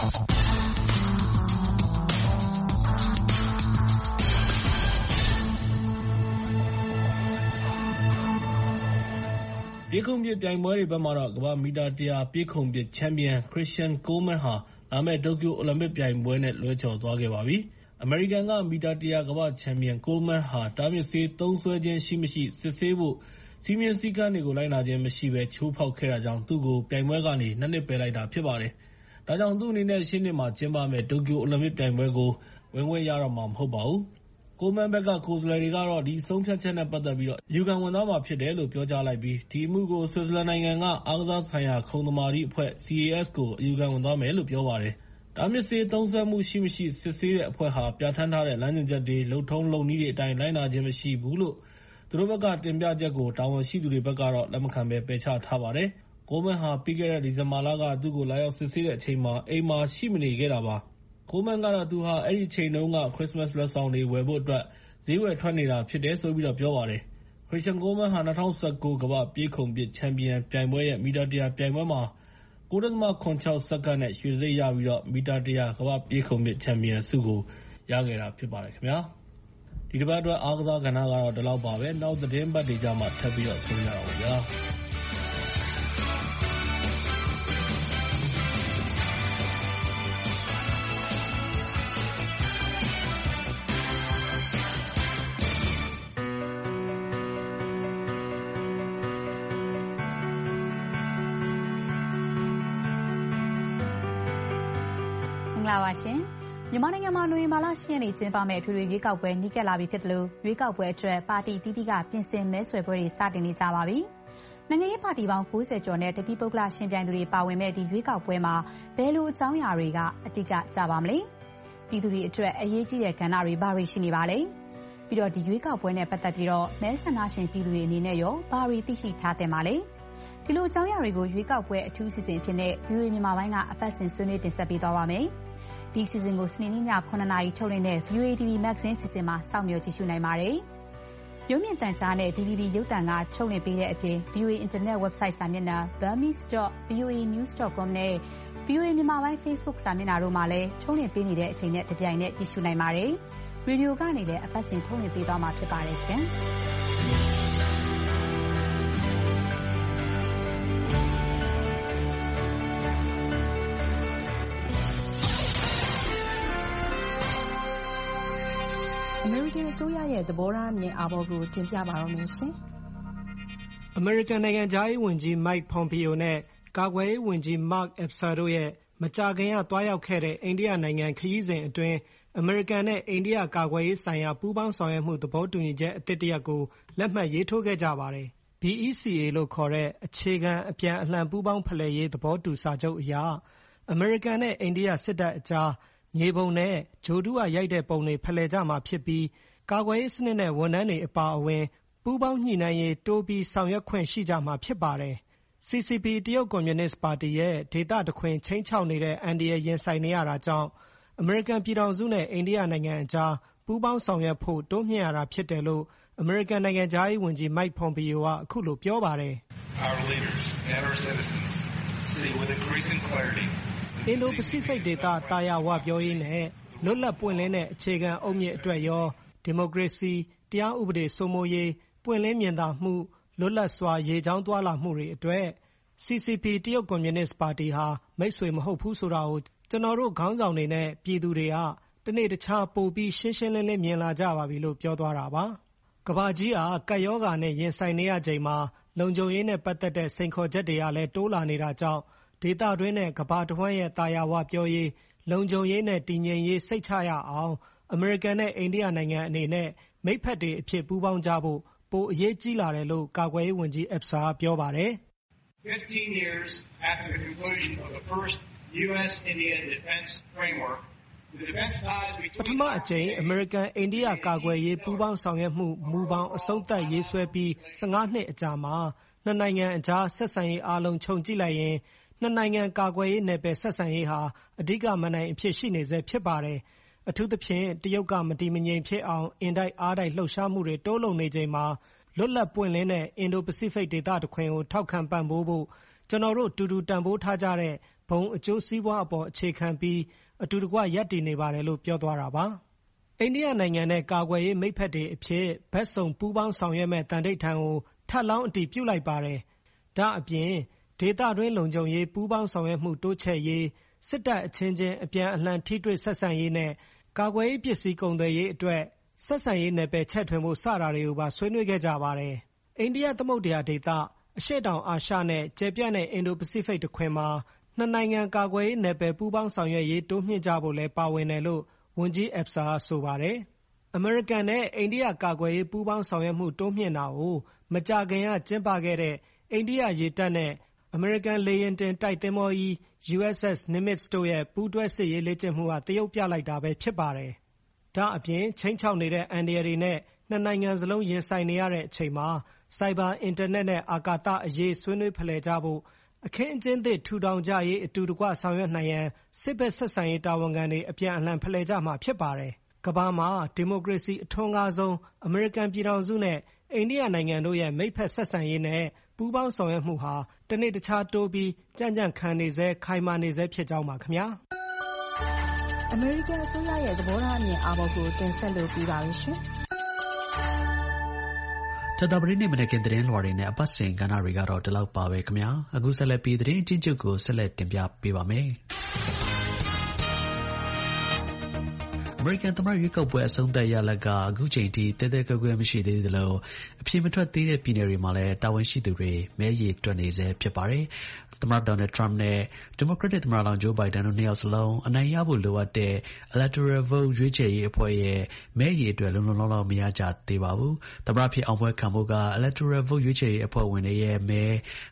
ပြေးခုန်ပစ်ပြိုင်ပွဲတွေဘက်မှာတော့ကမ္ဘာ့မီတာ 100 ပြေးခုန်ပစ်ချန်ပီယံ Christian Coleman ဟာလာမယ့်တိုကျိုအိုလံပစ်ပြိုင်ပွဲနဲ့လွဲချော်သွားခဲ့ပါပြီ။ အမေရိကန်ကမီတာ 100 ကမ္ဘာ့ချန်ပီယံ Coleman ဟာတားမြစ်ဆေးသုံးစွဲခြင်းရှိမရှိစစ်ဆေးဖို့စည်းမျဉ်းစည်းကမ်းတွေကိုလိုက်နာခြင်းမရှိဘဲချိုးဖောက်ခဲ့တာကြောင့်သူ့ကိုပြိုင်ပွဲကနေ 2 နှစ်ပယ်လိုက်တာဖြစ်ပါတယ်။ဒါကြောင့်သူ့အနေနဲ့ရှေ့နှစ်မှာကျင်းပမယ့်တိုကျိုအိုလံပစ်ပြိုင်ပွဲကိုဝင်ခွင့်ရတော့မှာမဟုတ်ပါဘူး။ Coleman ဘက်ကကိုယ်စားလှယ်တွေကတော့ဒီဆုံးဖြတ်ချက်နဲ့ပတ်သက်ပြီးအယူခံဝင်သွားမှာဖြစ်တယ်လို့ပြောကြားလိုက်ပြီးဒီအမှုကိုဆွစ်ဇာလန်နိုင်ငံကအားကစားဆိုင်ရာခုံသမာဓိအဖွဲ့ CAS ကိုအယူခံဝင်သွားမယ်လို့ပြောပါတယ်။တားမြစ်ဆေးသုံးစွဲမှုရှိမရှိစစ်ဆေးတဲ့အဖွဲ့ဟာပြဋ္ဌာန်းထားတဲ့လမ်းညွှန်ချက်တွေလုပ်ထုံးလုပ်နည်းတွေအတိုင်းလိုက်နာခြင်းမရှိဘူးလို့သူတို့ဘက်ကတင်ပြချက်ကိုတာဝန်ရှိသူတွေဘက်ကတော့လက်မခံဘဲပယ်ချထားပါတယ်။ Coleman ဟာပြီးခဲ့တဲ့ဒီဇင်ဘာလကသူ့ကိုလာရောက်စစ်ဆေးတဲ့အချိန်မှာအိမ်မှာရှိမနေခဲ့တာပါ။ Coleman ကတော့သူဟာအဲ့ဒီအချိန်တုန်းကခရစ်စမတ်လက်ဆောင်တွေဝယ်ဖို့အတွက်ဈေးဝယ်ထွက်နေတာဖြစ်တယ်ဆိုပြီးပြောပါတယ်။ Christian Coleman ဟာ2019 ကမ္ဘာ့ပြေးခုန်ပစ်ချန်ပီယံပြိုင်ပွဲရဲ့မီတာ 100 ပြိုင်ပွဲမှာ 9.76 စက္ကန့်နဲ့ရွှေတံဆိပ်ရပြီးမီတာ 100 ကမ္ဘာ့ပြေးခုန်ပစ်ချန်ပီယံဆုကိုရခဲ့တာဖြစ်ပါတယ်ခင်ဗျာ။ဒီတစ်ပတ်အတွက်အားကစားကဏ္ဍကတော့ဒီလောက်ပါပဲ။နောက်သတင်းပတ်တွေကြမှာထပ်ပြီးဆုံကြတော့ဗျာ။မင်္ဂလာပါရှင်မြန်မာနိုင်ငံမှာနိုဝင်ဘာလ 10 ရက်နေ့ကျင်းပမယ့်ထွေထွေရွေးကောက်ပွဲနီးကပ်လာပြီဖြစ်တယ်လို့ရွေးကောက်ပွဲအတွက်ပါတီတီးတီးကပြင်ဆင်မဲဆွယ်ပွဲတွေစတင်နေကြပါပြီ။နိုင်ငံရေးပါတီပေါင်း90ကျော်နဲ့တတိပုဂ္ဂလရှင်ပြိုင်သူတွေပါဝင်မဲ့ဒီရွေးကောက်ပွဲမှာဘယ်လိုအကြောင်းအရာတွေကအဓိကကြပါမလဲ။ပြည်သူတွေအတွက်အရေးကြီးတဲ့ကဏ္ဍတွေဘာတွေရှိနေပါလဲ။ပြီးတော့ဒီရွေးကောက်ပွဲနဲ့ပတ်သက်ပြီးတော့မဲဆန္ဒရှင်ပြည်သူတွေအနေနဲ့ရောဘာတွေသိရှိထားသင့်ပါလဲ။ဒီလိုအကြောင်းအရာတွေကိုရွေးကောက်ပွဲအထူးစီစဉ်ဖြစ်တဲ့ VOA မြန်မာပိုင်းကအပတ်စဉ်ဆွေးနွေးတင်ဆက်ပေးသွားပါမယ်။ဒီစီစဉ်ကိုစနေနေ့ည 9 နာရီထုတ်လွှင့်တဲ့ VOA TV Magazine စီစဉ်မှာစောင့်မျှော်ကြည့်ရှုနိုင်ပါတယ်။ရုပ်မြင်သံကြားနဲ့ DVB ရုပ်သံကထုတ်လွှင့်ပေးတဲ့အပြင် VOA Internet Website စာမျက်နှာ burmese.voanews.com နဲ့ VOA မြန်မာပိုင်း Facebook စာမျက်နှာတို့မှာလည်းထုတ်လွှင့်ပေးနေတဲ့အချိန်နဲ့တပြိုင်နက်ကြည့်ရှုနိုင်ပါတယ်။ရေဒီယိုကနေလည်းအပတ်စဉ်ထုတ်လွှင့်ပေးသွားမှာဖြစ်ပါတယ်ရှင်။အမေရိကန်အစိုးရရဲ့သဘောထားအမြင်အာဘော်ကိုတင်ပြပါတော့မယ်ရှင်။အမေရိကန်နိုင်ငံသားရေးဝန်ကြီး Mike Pompeo နဲ့ကာကွယ်ရေးဝန်ကြီး Mark Esper တို့ရဲ့မကြာခင်ကတွားရောက်ခဲ့တဲ့အိန္ဒိယနိုင်ငံခရီးစဉ်အတွင်းအမေရိကန်နဲ့အိန္ဒိယကာကွယ်ရေးဆိုင်ရာပူးပေါင်းဆောင်ရွက်မှုသဘောတူညီချက်အသစ်တစ်ရပ်ကိုလက်မှတ်ရေးထိုးခဲ့ကြပါတယ်။ BECA လို့ခေါ်တဲ့အခြေခံအပြန်အလှန်ပူးပေါင်းဖလှယ်ရေးသဘောတူစာချုပ်အရအမေရိကန်နဲ့အိန္ဒိယစစ်တပ်အကြားမြေပုံနဲ့ဂြိုဟ်တုရိုက်တဲ့ပုံတွေဖလှယ်ကြမှာဖြစ်ပြီးကာကွယ်ရေးစနစ်နဲ့ဝန်ထမ်းတွေအပါအဝင်ပူးပေါင်းညှိနှိုင်းရေးတိုးပြီးဆောင်ရွက်ခွင့်ရှိကြမှာဖြစ်ပါတယ်။ CCP တရုတ်ကွန်မြူနစ်ပါတီရဲ့ဒေသတခွင်ချိန်ချောက်နေတဲ့အန္တရာယ်ရင်ဆိုင်နေရတာကြောင့်အမေရိကန်ပြည်ထောင်စုနဲ့အိန္ဒိယနိုင်ငံအကြားပူးပေါင်းဆောင်ရွက်ဖို့တိုးမြှင့်ရတာဖြစ်တယ်လို့အမေရိကန်နိုင်ငံသားရေးဝန်ကြီး Mike Pompeo ကအခုလိုပြောပါတယ်။ Our leaders and our citizens see with increasing clarity Indo-Pacific ဒေသတာယာဝပြောရေးနဲ့လွတ်လပ်ပွင့်လင်းတဲ့အခြေခံအုတ်မြစ်အတွက်ရောဒီမိုကရေစီတရားဥပဒေစိုးမိုးရေးပွင့်လင်းမြင်သာမှုလွတ်လပ်စွာရေကြောင်းသွားလာမှုတွေအတွက် CCP တရုတ်ကွန်မြူနစ်ပါတီဟာမိတ်ဆွေမဟုတ်ဘူးဆိုတာကိုကျွန်တော်တို့ခေါင်းဆောင်တွေနဲ့ပြည်သူတွေကတနေ့တခြားပိုပြီးရှင်းရှင်းလင်းလင်းမြင်လာကြပါပြီလို့ပြောသွားတာပါကမ္ဘာကြီးဟာကပ်ရောဂါနဲ့ရင်ဆိုင်နေရချိန်မှာလုံခြုံရေးနဲ့ပတ်သက်တဲ့စိန်ခေါ်ချက်တွေကလည်းတိုးလာနေတာကြောင့်ဒေသတွင်းနဲ့ကမ္ဘာတစ်ဝန်းရဲ့တာယာဝပြောရေးလုံခြုံရေးနဲ့တည်ငြိမ်ရေးစိတ်ချရအောင်အမေရိကန်နဲ့အိန္ဒိယနိုင်ငံအနေနဲ့မိတ်ဖက်တွေအဖြစ်ပူးပေါင်းကြဖို့ပိုအရေးကြီးလာတယ်လို့ကာကွယ်ရေးဝန်ကြီး Epsa ပြောပါတယ် 15 years after the conclusion of the first US-India defense framework ပထမအကြိမ်အမေရိကန်အိန္ဒိယကာကွယ်ရေးပူးပေါင်းဆောင်ရွက်မှုမူပေါင်းအဆုံးသတ်ရေးဆွဲပြီး15နှစ်အကြာမှာနှစ်နိုင်ငံအကြားဆက်ဆံရေးအားလုံးခြုံကြည့်လိုက်ရင်နှစ်နိုင်ငံကာကွယ်ရေးနယ်ပယ်ဆက်ဆံရေးဟာအဓိကမဏ္ဍိုင်အဖြစ်ရှိနေဆဲဖြစ်ပါတယ်အထူးသဖြင့်တရုတ်ကမတည်မငြိမ်ဖြစ်အောင်အင်တိုက်အားတိုက်လှုပ်ရှားမှုတွေတိုးလုပ်နေချိန်မှာလွတ်လပ်ပွင့်လင်းတဲ့အင်ဒိုပစိဖိတ်ဒေသတစ်ခွင်ကိုထောက်ခံပံ့ပိုးဖို့ကျွန်တော်တို့တူတူတန်ဖိုးထားကြတဲ့ဘုံအကျိုးစီးပွားအပေါ်အခြေခံပြီးအတူတကွရပ်တည်နေပါတယ်လို့ပြောသွားတာပါအိန္ဒိယနိုင်ငံနဲ့ကာကွယ်ရေးမိတ်ဖက်တွေအဖြစ်ဘက်စုံပူးပေါင်းဆောင်ရွက်မဲ့တန်ထိပ်ထံကိုထပ်လောင်းအတည်ပြုလိုက်ပါတယ်ဒါအပြင်ဒေသတွင်းလုံခြုံရေးပူးပေါင်းဆောင်ရွက်မှုတိုးချဲ့ရေးစစ်တပ်အချင်းချင်းအပြန်အလှန်ထိတွေ့ဆက်ဆံရေးနဲ့ကာကွယ်ရေးပစ္စည်းကုန်သွယ်ရေးအတွက်ဆက်ဆံရေးနယ်ပယ်ချဲ့ထွင်ဖို့စတာတွေကိုပါဆွေးနွေးခဲ့ကြပါတယ်အိန္ဒိယသမုဒ္ဒရာဒေသအရှေ့တောင်အာရှနဲ့ကျယ်ပြန့်တဲ့အင်ဒိုပစိဖိတ်တစ်ခွင်မှာနှစ်နိုင်ငံကာကွယ်ရေးနယ်ပယ်ပူးပေါင်းဆောင်ရွက်ရေးတိုးမြှင့်ကြဖို့လည်းပါဝင်တယ်လို့ဝန်ကြီး Epsa ဆိုပါတယ်အမေရိကန်နဲ့အိန္ဒိယကာကွယ်ရေးပူးပေါင်းဆောင်ရွက်မှုတိုးမြှင့်တာကိုမကြာခင်ကကျင်းပခဲ့တဲ့အိန္ဒိယရေတပ်နဲ့အမေရိကန်လေယာဉ်တင်တိုက်သင်္ဘောကြီး USS Nimitz တို့ရဲ့ပူးတွဲစစ်ရေးလေ့ကျင့်မှုကတရုတ်ပြလိုက်တာပဲဖြစ်ပါတယ်ဒါအပြင်ချိန်ချောက်နေတဲ့အန်ဒီရတွေနဲ့နှစ်နိုင်ငံစလုံးရင်ဆိုင်နေရတဲ့အချိန်မှာစိုက်ဘာအင်တာနက်နဲ့အာကာသအရေးဆွေးနွေးဖလှယ်ကြဖို့အခင်းအကျင်းသစ်ထူထောင်ကြရေးအတူတကွဆောင်ရွက်နိုင်ရန်စစ်ဘက်ဆက်ဆံရေးတာဝန်ခံတွေအပြန်အလှန်ဖလှယ်ကြမှာဖြစ်ပါတယ်ကမ္ဘာမှာဒီမိုကရေစီအထွန်းကားဆုံးအမေရိကန်ပြည်ထောင်စုနဲ့အိန္ဒိယနိုင်ငံတို့ရဲ့မိတ်ဖက်ဆက်ဆံရေးနဲ့ပူးပေါင်းဆောင်ရွက်မှုဟာတနေ့တခြားတိုးပြီးကြံ့ကြံ့ခံနေစေခိုင်မာနေစေဖြစ်ကြောင်းပါခင်ဗျာအမေရိကန်အစိုးရရဲ့သဘောထားအမြင်အာဘော်ကိုတင်ဆက်လို့ပြီးပါပြီရှင်ကြာသပတေးနေ့မနက်ခင်းသတင်းလွှာတွေနဲ့အပတ်စဉ်ကဏ္ဍတွေကတော့ဒီလောက်ပါပဲခင်ဗျာအခုဆက်လက်ပြီးသတင်းအချင်းချုပ်ကိုဆက်လက်တင်ပြပေးပါမယ်အမေရိကန်သမ္မတရွေးကောက်ပွဲအဆုံးသတ်ရလဒ်ကအခုချိန်ထိသဲသဲကွဲကွဲမရှိသေးသလိုအဖြေမထွက်သေးတဲ့ပြည်နယ်တွေမှာလည်းတာဝန်ရှိသူတွေမဲရေတွက်နေဆဲဖြစ်ပါတယ်သမ္မတဒေါ်နယ်ထရမ့်နဲ့ဒီမိုကရက်တစ်သမ္မတလောင်းဂျိုးဘိုင်ဒန်တို့နှစ်ယောက်စလုံးအနိုင်ရဖို့လိုအပ်တဲ့ Electoral Vote ရွေးချယ်ရေးအဖွဲ့ရဲ့မဲရေအတွက်လုံလုံလောက်လောက်မရကြသေးပါဘူးသမ္မတဖြစ်အောင်ပွဲခံဖို့က Electoral Vote ရွေးချယ်ရေးအဖွဲ့ဝင်တွေရဲ့မဲ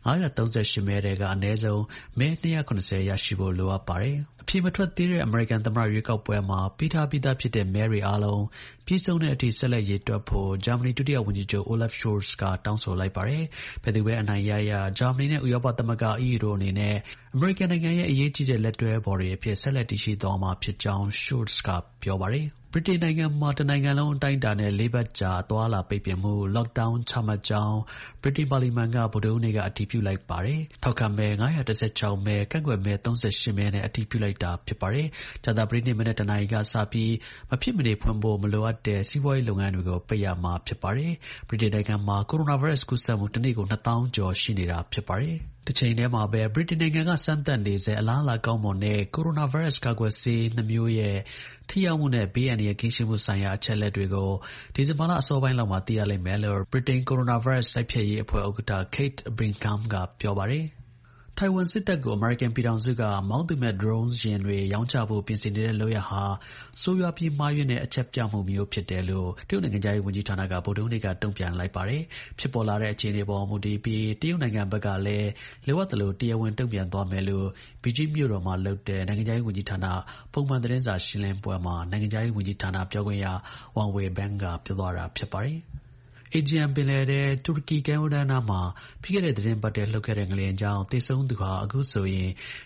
938မဲတွေကအနည်းဆုံးမဲ290ရရှိဖို့လိုအပ်ပါတယ်အဖြေမထွက်သေးတဲ့အမေရိကန်သမ္မတရွေးကောက်ပွဲမှာပေးထားပြီးသားဖြစ်တဲ့မဲတွေအားလုံးပြီးဆုံးတဲ့အထိဆက်လက်ရေတွက်ဖို့ဂျာမနီဒုတိယဝန်ကြီးချုပ် Olaf Scholz ကတောင်းဆိုလိုက်ပါတယ်ဘယ်သူပဲအနိုင်ရဂျာမနီနဲ့ဥရောပသမဂ္ဂ EU တို့အနေနဲ့အမေရိကန်နိုင်ငံရဲ့အရေးကြီးတဲ့လက်တွဲဘော်တွေအဖြစ်ဆက်လက်တည်ရှိသွားမှာဖြစ်ကြောင်း Scholz ကပြောပါတယ်ဗြိတိန်နိုင်ငံမှာတနိုင်ငံလုံးအတိုင်းအတာနဲ့၄ပတ်ကြာသွားလာပိတ်ပင်မှု lockdown ချမှတ်ကြောင်းဗြိတိန်ပါလီမန်ကဗုဒ္ဓဟူးနေ့ကအတည်ပြုလိုက်ပါတယ်ထောက်ခံမဲ916မဲကန့်ကွက်မဲ38မဲနဲ့အတည်ပြုလိုက်တာဖြစ်ပါတယ်ကြာသပတေးနေ့မနေ့တနာရီကစပြီးမဖြစ်မနေဖွင့်ဖို့မလိုအပ်တဲ့စီးပွားရေးလုပ်ငန်းတွေကိုပိတ်ရမှာဖြစ်ပါတယ်ဗြိတိန်နိုင်ငံမှာကိုရိုနာဗိုင်းရပ်စ်ကူးစက်မှုတစ်နေ့ကို2000ကျော်ရှိနေတာဖြစ်ပါတယ်တစ်ချိန်တည်းမှာပဲဗြိတိန်နိုင်ငံကစမ်းသပ်နေစေအလားအလာကောင်းမွန်တဲ့ကိုရိုနာဗိုင်းရပ်စ်ကာကွယ်ဆေး2မျိုးရဲ့ထိရောက်မှုနဲ့ဘေးအန္တရာယ်ကင်းရှင်းမှုဆိုင်ရာအချက်အလက်တွေကိုဒီဇင်ဘာလအစောပိုင်းလောက်မှာသိရလိမ့်မယ်လို့ဗြိတိန်ကိုရိုနာဗိုင်းရပ်စ်တိုက်ဖျက်ရေးအဖွဲ့ဥက္ကဋ္ဌ Kate Brigham ကပြောပါတယ်ထိုင်ဝမ်စစ်တပ်ကိုအမေရိကန်ပြည်ထောင်စုကမောင်းသူမဲ့ drones ယာဉ်တွေရောင်းချဖို့ပြင်ဆင်နေတဲ့လုပ်ရပ်ဟာဆိုးရွားပြီးမှားယွင်းတဲ့အချက်ပြမှုမျိုးဖြစ်တယ်လို့တရုတ်နိုင်ငံသားရေးဝန်ကြီးဌာနကဗုဒ္ဓဟူးနေ့ကတုံ့ပြန်လိုက်ပါတယ်ဖြစ်ပေါ်လာတဲ့အခြေအနေပေါ်မူတည်ပြီးတရုတ်နိုင်ငံဘက်ကလည်းလိုအပ်သလိုတရားဝင်တုံ့ပြန်သွားမယ်လို့ဘီဂျင်းမြို့တော်မှာလုပ်တဲ့နိုင်ငံသားရေးဝန်ကြီးဌာနပုံမှန်သတင်းစာရှင်းလင်းပွဲမှာနိုင်ငံသားရေးဝန်ကြီးဌာနပြောခွင့်ရ Wang Wenbin ကပြောသွားတာဖြစ်ပါတယ်Aegean ပင်လယ်ထဲတူရကီကမ်းရိုးတန်းနားမှာပြီးခဲ့တဲ့သတင်းပတ်ထဲလှုပ်ခဲ့တဲ့ငလျင်ကြောင့်သေဆုံးသူဟာအခုဆိုရင်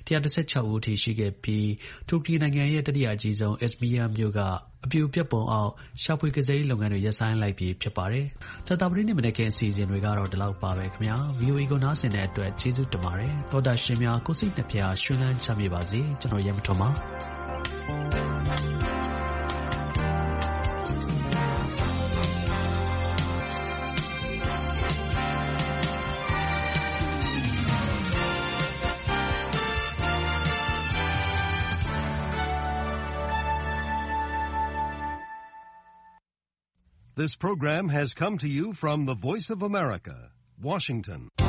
116ဦးအထိရှိခဲ့ပြီးတူရကီနိုင်ငံရဲ့တတိယအကြီးဆုံး Izmir မြို့ကအပြိုပြက်ပုံအောက်ရှာဖွေကယ်ဆယ်ရေးလုပ်ငန်းတွေရပ်ဆိုင်းလိုက်ပြီးဖြစ်ပါတယ်။ကြာသပတေးနေ့မနက်ခင်းအစီအစဉ်တွေကတော့ဒီလောက်ပါပဲခင်ဗျာ။ VOA ကိုနားဆင်တဲ့အတွက်ကျေးဇူးတင်ပါတယ်။သောတာရှင်များကိုစိတ်နှဖျားရွှင်လန်းချမ်းမြေပါစေ။ကျွန်တော်ရဲမထွန်းပါ။ This program has come to you from the Voice of America, Washington.